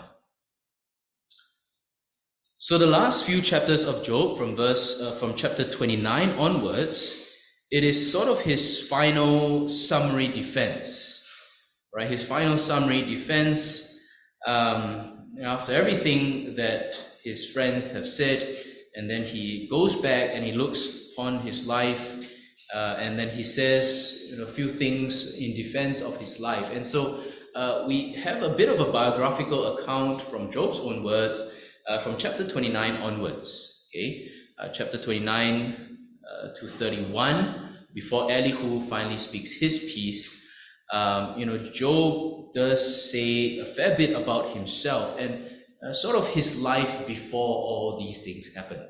So the last few chapters of Job, from verse uh, from chapter twenty-nine onwards, it is sort of his final summary defense, right? His final summary defense um, after everything that his friends have said, and then he goes back and he looks upon his life, uh, and then he says, you know, a few things in defense of his life. And so uh, we have a bit of a biographical account from Job's own words, Uh, from chapter twenty-nine onwards, okay, uh, chapter twenty-nine uh, to thirty-one, before Elihu finally speaks his piece. Um, you know, Job does say a fair bit about himself and uh, sort of his life before all these things happened.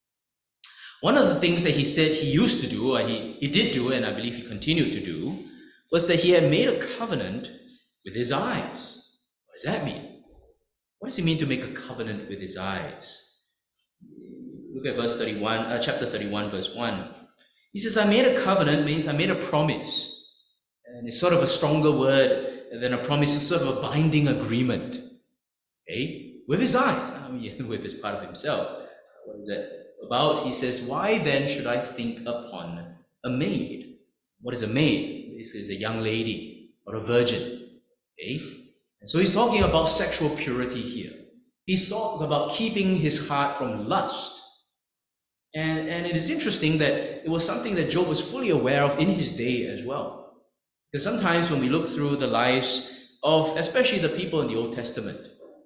One of the things that he said he used to do, or he, he did do, and I believe he continued to do, was that he had made a covenant with his eyes. What does that mean? What does it mean to make a covenant with his eyes? Look at verse thirty-one, uh, chapter thirty-one, verse one. He says, I made a covenant means I made a promise. And it's sort of a stronger word than a promise. It's sort of a binding agreement. Okay? With his eyes. I mean, with his part of himself. What is that about? He says, why then should I think upon a maid? What is a maid? This is a young lady or a virgin. Okay? And so he's talking about sexual purity here. He's talking about keeping his heart from lust. And, and it is interesting that it was something that Job was fully aware of in his day as well. Because sometimes when we look through the lives of, especially the people in the Old Testament,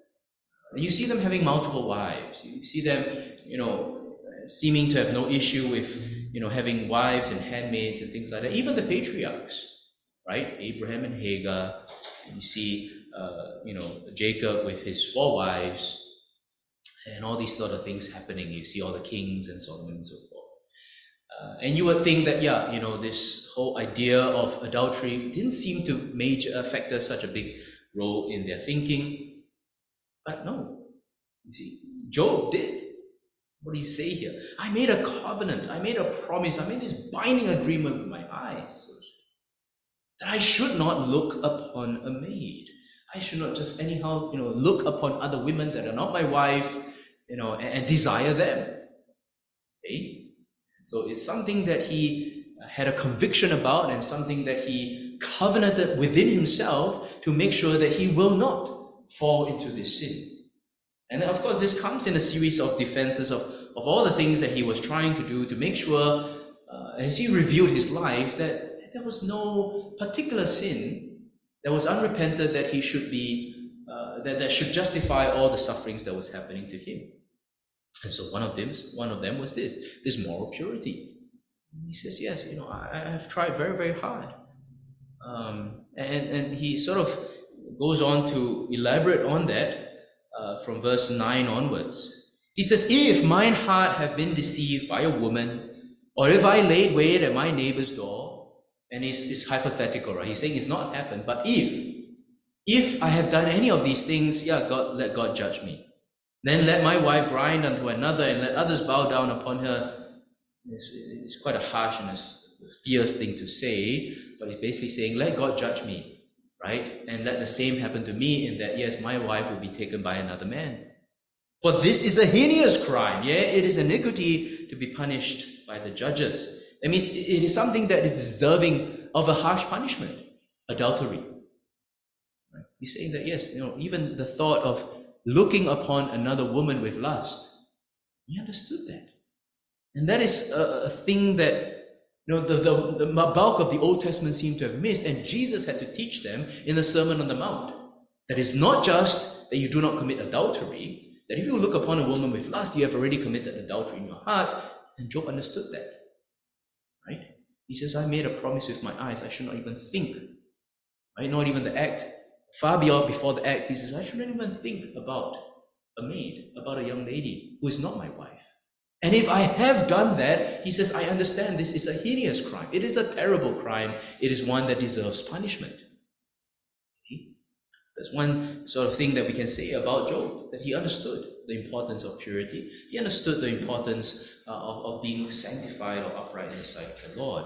you see them having multiple wives. You see them, you know, seeming to have no issue with, you know, having wives and handmaids and things like that. Even the patriarchs, right? Abraham and Hagar. You see Uh, you know, Jacob with his four wives, and all these sort of things happening. You see all the kings and Solomon and so forth. Uh, and you would think that, yeah, you know, this whole idea of adultery didn't seem to major factor such a big role in their thinking. But no, you see, Job did. What did he say here? I made a covenant, I made a promise, I made this binding agreement with my eyes, that I should not look upon a maid. I should not just anyhow, you know, look upon other women that are not my wife, you know, and, and desire them. Okay? So it's something that he had a conviction about and something that he covenanted within himself to make sure that he will not fall into this sin. And of course, this comes in a series of defenses of, of all the things that he was trying to do to make sure, uh, as he reviewed his life, that there was no particular sin that was unrepented that he should be, uh, that, that should justify all the sufferings that was happening to him. And so one of them, one of them was this, this moral purity. And he says, yes, you know, I, I have tried very, very hard. Um, and, and he sort of goes on to elaborate on that uh, from verse nine onwards. He says, if mine heart have been deceived by a woman, or if I laid wait at my neighbor's door, and it's, it's hypothetical, right? He's saying it's not happened, but if, if I have done any of these things, yeah, God, let God judge me. Then let my wife grind unto another, and let others bow down upon her. It's, it's quite a harsh and a fierce thing to say, but it's basically saying, let God judge me, right? And let the same happen to me, in that, yes, my wife will be taken by another man. For this is a heinous crime, yeah? It is iniquity to be punished by the judges. That means it is something that is deserving of a harsh punishment, adultery. Right? He's saying that, yes, you know, even the thought of looking upon another woman with lust, he understood that. And that is a, a thing that, you know, the, the, the bulk of the Old Testament seemed to have missed, and Jesus had to teach them in the Sermon on the Mount. That it's not just that you do not commit adultery, that if you look upon a woman with lust, you have already committed adultery in your heart, and Job understood that. Right? He says, I made a promise with my eyes. I should not even think. Right? Not even the act. Far beyond before the act, he says, I shouldn't even think about a maid, about a young lady who is not my wife. And if I have done that, he says, I understand this is a heinous crime. It is a terrible crime. It is one that deserves punishment. Okay? That's one sort of thing that we can say about Job, that he understood the importance of purity. He understood the importance uh, of, of being sanctified or upright in the sight of the Lord.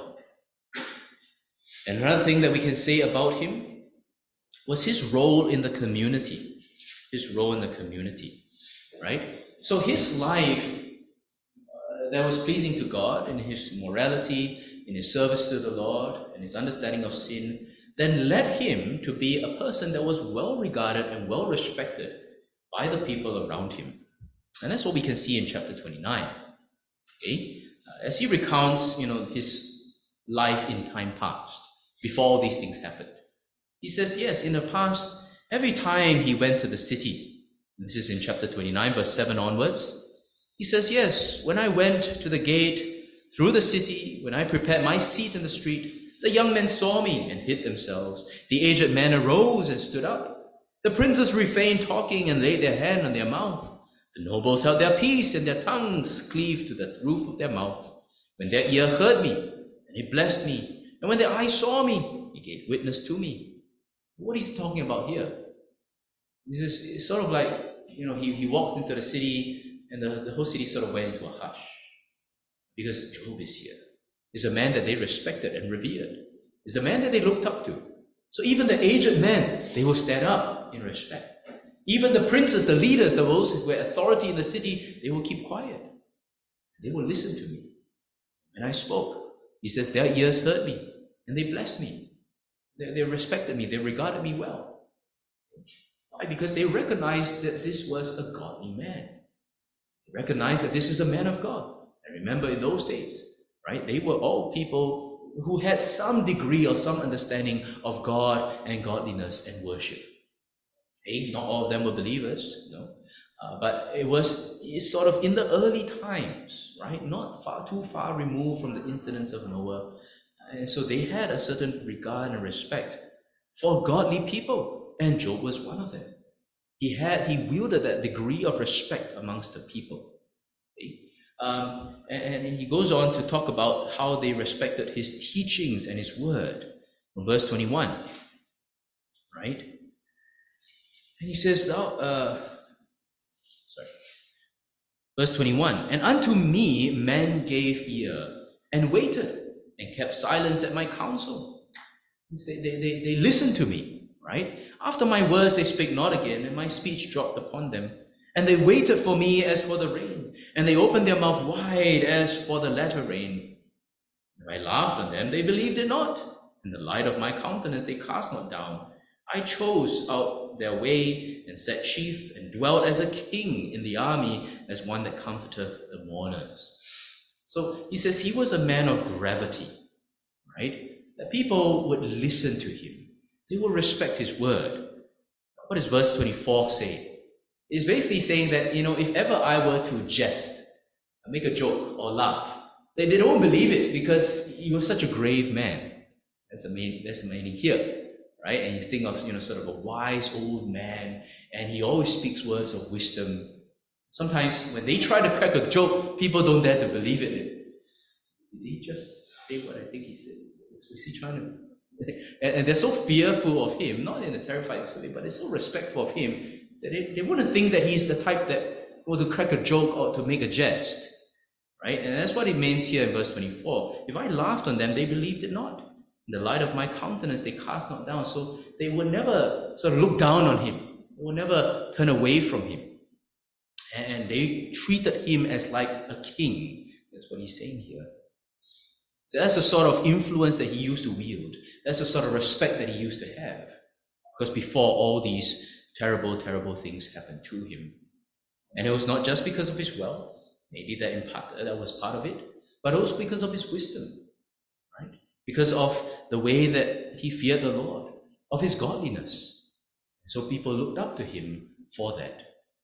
And another thing that we can say about him was his role in the community. his role in the community, right? So his life uh, that was pleasing to God in his morality, in his service to the Lord, and his understanding of sin, then led him to be a person that was well regarded and well respected by the people around him. And that's what we can see in chapter twenty-nine. Okay, uh, as he recounts, you know, his life in time past, before all these things happened. He says, yes, in the past, every time he went to the city, this is in chapter twenty-nine, verse seven onwards, he says, yes, when I went to the gate through the city, when I prepared my seat in the street, the young men saw me and hid themselves. The aged men arose and stood up. The princes refrained talking and laid their hand on their mouth. The nobles held their peace, and their tongues cleaved to the roof of their mouth. When their ear heard me, and he blessed me, and when their eye saw me, he gave witness to me. What is he talking about here? This is it's sort of like, you know, he, he walked into the city, and the, the whole city sort of went into a hush. Because Job is here. He's a man that they respected and revered. He's a man that they looked up to. So even the aged men, they will stand up in respect. Even the princes, the leaders, those who were authority in the city, they will keep quiet. They will listen to me. And I spoke. He says, their ears heard me, and they blessed me. They, they respected me. They regarded me well. Why? Because they recognized that this was a godly man. They recognized that this is a man of God. And remember, in those days, right, they were all people who had some degree or some understanding of God and godliness and worship. Hey, not all of them were believers, you know, uh, but it was it's sort of in the early times, right? Not far too far removed from the incidents of Noah, and so they had a certain regard and respect for godly people, and Job was one of them. He had he wielded that degree of respect amongst the people. Okay? Um, and, and he goes on to talk about how they respected his teachings and his word, from verse twenty-one, right? And he says, "Thou, uh, sorry, verse twenty-one, and unto me men gave ear, and waited, and kept silence at my counsel." They, they, they, they listened to me, right? After my words they spake not again, and my speech dropped upon them. And they waited for me as for the rain, and they opened their mouth wide as for the latter rain. If I laughed on them, they believed it not. In the light of my countenance they cast not down. I chose out their way and sat chief and dwelt as a king in the army, as one that comforteth the mourners. So he says he was a man of gravity, right? That people would listen to him. They will respect his word. What does verse twenty-four say? It's basically saying that, you know, if ever I were to jest, make a joke or laugh, they, they don't believe it because you are such a grave man. That's the main, that's the meaning here. Right? And you think of, you know, sort of a wise old man, and he always speaks words of wisdom. Sometimes when they try to crack a joke, people don't dare to believe it. Did he just say what I think he said? Was he trying to? And, and they're so fearful of him, not in a terrified way, but they're so respectful of him that they, they wouldn't think that he's the type that will to crack a joke or to make a jest. Right? And that's what it means here in verse twenty-four. If I laughed on them, they believed it not. In the light of my countenance, they cast not down. So they would never sort of look down on him. They would never turn away from him. And they treated him as like a king. That's what he's saying here. So that's the sort of influence that he used to wield. That's the sort of respect that he used to have. Because before all these terrible, terrible things happened to him. And it was not just because of his wealth. Maybe that, in part, that was part of it. But also because of his wisdom. Right? Because of the way that he feared the Lord, of his godliness. So people looked up to him for that.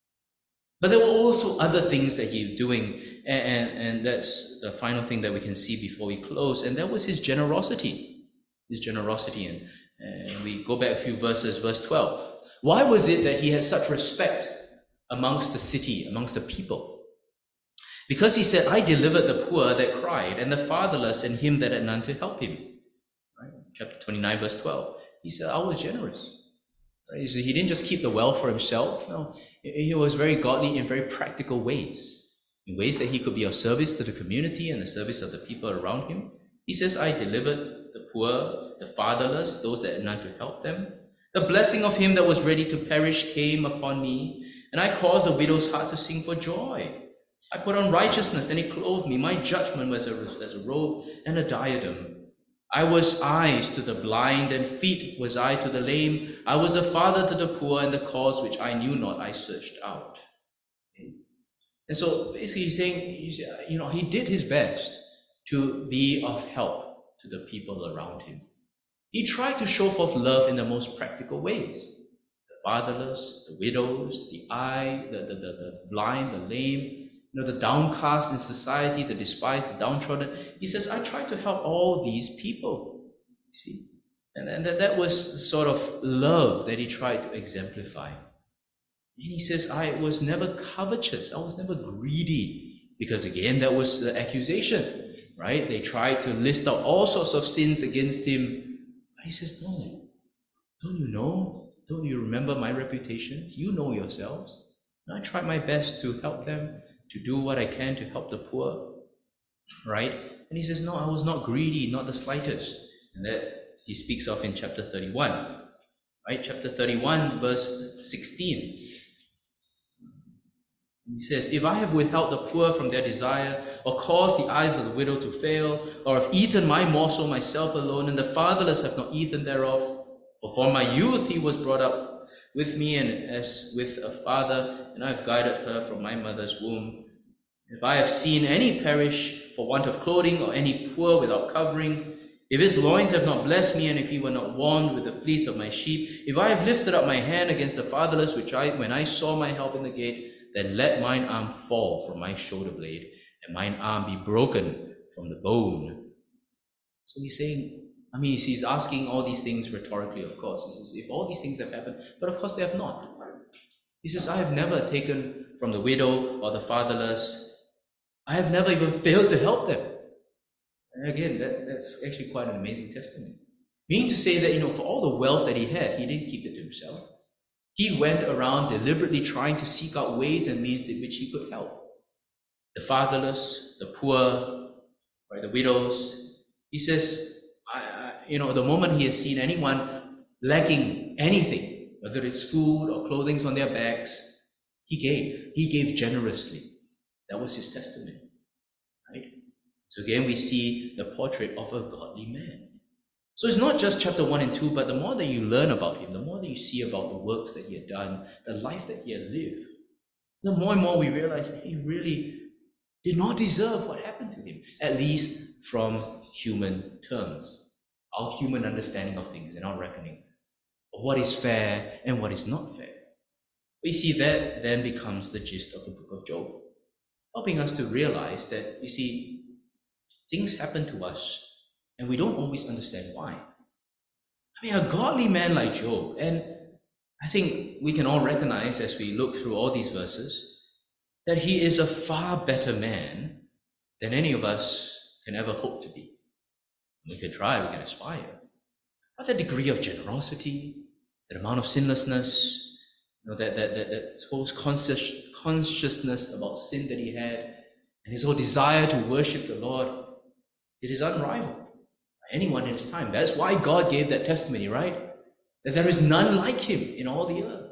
But there were also other things that he was doing, and, and, and that's the final thing that we can see before we close, and that was his generosity. His generosity, and, and we go back a few verses, verse twelve. Why was it that he had such respect amongst the city, amongst the people? Because he said, I delivered the poor that cried, and the fatherless, and him that had none to help him. Right? Chapter twenty-nine, verse twelve. He said, I was generous. Right? He didn't just keep the wealth for himself. No, he was very godly in very practical ways. In ways that he could be of service to the community and the service of the people around him. He says, I delivered the poor, the fatherless, those that had none to help them. The blessing of him that was ready to perish came upon me, and I caused the widow's heart to sing for joy. I put on righteousness, and it clothed me. My judgment was as a robe and a diadem. I was eyes to the blind, and feet was I to the lame. I was a father to the poor, and the cause which I knew not I searched out. Okay? And so basically he's saying, you know, he did his best to be of help to the people around him. He tried to show forth love in the most practical ways. The fatherless, the widows, the eye, the, the, the, the blind, the lame, you know, the downcast in society, the despised, the downtrodden. He says, I try to help all these people. You see? And, and that, that was the sort of love that he tried to exemplify. And he says, I was never covetous. I was never greedy. Because again, that was the accusation, right? They tried to list out all sorts of sins against him. But he says, no, don't you know? Don't you remember my reputation? You know yourselves. And I tried my best to help them, to do what I can to help the poor, right? And he says, no, I was not greedy, not the slightest. And that he speaks of in chapter thirty-one, right? Chapter thirty-one, verse sixteen. He says, if I have withheld the poor from their desire, or caused the eyes of the widow to fail, or have eaten my morsel myself alone, and the fatherless have not eaten thereof, for from my youth he was brought up with me, and as with a father, and I have guided her from my mother's womb. If I have seen any perish for want of clothing, or any poor without covering, if his loins have not blessed me, and if he were not warmed with the fleece of my sheep, if I have lifted up my hand against the fatherless, which I, when I saw my help in the gate, then let mine arm fall from my shoulder blade, and mine arm be broken from the bone. So he's saying, I mean, he's asking all these things rhetorically, of course. He says, if all these things have happened, but of course they have not. He says, I have never taken from the widow or the fatherless. I have never even failed to help them. And again, that, that's actually quite an amazing testimony. Meaning to say that, you know, for all the wealth that he had, he didn't keep it to himself. He went around deliberately trying to seek out ways and means in which he could help. The fatherless, the poor, right, the widows. He says, I, I, you know, the moment he has seen anyone lacking anything, whether it's food or clothing on their backs, he gave. He gave generously. That was his testimony, right? So again, we see the portrait of a godly man. So it's not just chapter one and two, but the more that you learn about him, the more that you see about the works that he had done, the life that he had lived, the more and more we realize that he really did not deserve what happened to him, at least from human terms, our human understanding of things and our reckoning of what is fair and what is not fair. We see that then becomes the gist of the book of Job, helping us to realize that, you see, things happen to us and we don't always understand why. I mean, a godly man like Job, and I think we can all recognize as we look through all these verses, that he is a far better man than any of us can ever hope to be. We can try, we can aspire. But the degree of generosity, the amount of sinlessness, you know, that, that, that, that whole conscious, consciousness about sin that he had, and his whole desire to worship the Lord, it is unrivaled by anyone in his time. That's why God gave that testimony, right? That there is none like him in all the earth.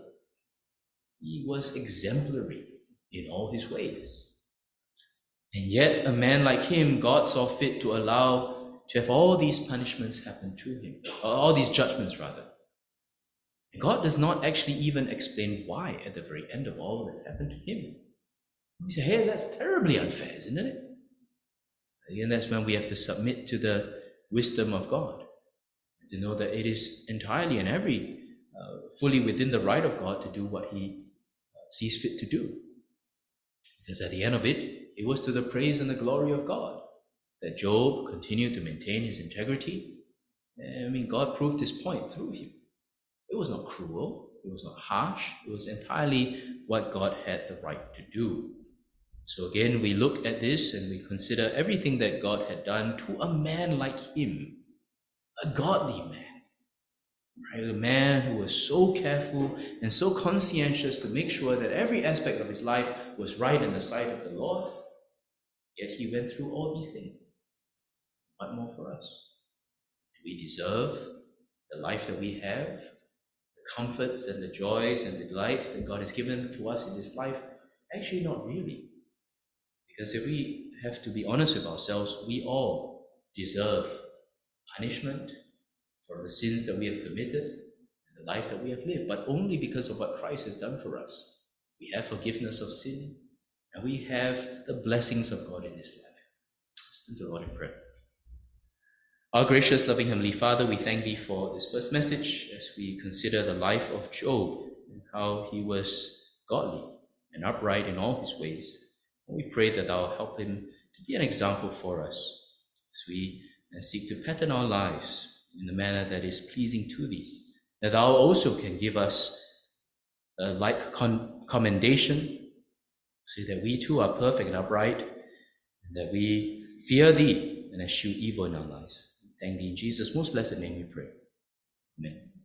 He was exemplary in all his ways. And yet, a man like him, God saw fit to allow to have all these punishments happen to him, or all these judgments rather. And God does not actually even explain why at the very end of all that happened to him. We say, hey, that's terribly unfair, isn't it? Again, that's when we have to submit to the wisdom of God, to know that it is entirely and every uh, fully within the right of God to do what he uh, sees fit to do. Because at the end of it, it was to the praise and the glory of God that Job continued to maintain his integrity. I mean, God proved his point through him. It was not cruel, it was not harsh, it was entirely what God had the right to do. So again, we look at this and we consider everything that God had done to a man like him, a godly man, right? A man who was so careful and so conscientious to make sure that every aspect of his life was right in the sight of the Lord, yet he went through all these things. What more for us? Do we deserve the life that we have, the comforts and the joys and the delights that God has given to us in this life? Actually, not really. Because if we have to be honest with ourselves, we all deserve punishment for the sins that we have committed and the life that we have lived, but only because of what Christ has done for us. We have forgiveness of sin, and we have the blessings of God in this life. Listen to the Lord in prayer. Our gracious, loving Heavenly Father, we thank Thee for this first message as we consider the life of Job and how he was godly and upright in all his ways. And we pray that Thou help him to be an example for us as we seek to pattern our lives in a manner that is pleasing to Thee, that Thou also can give us a like con- commendation so that we too are perfect and upright, and that we fear Thee and eschew evil in our lives. Thank Thee in Jesus' most blessed name we pray. Amen.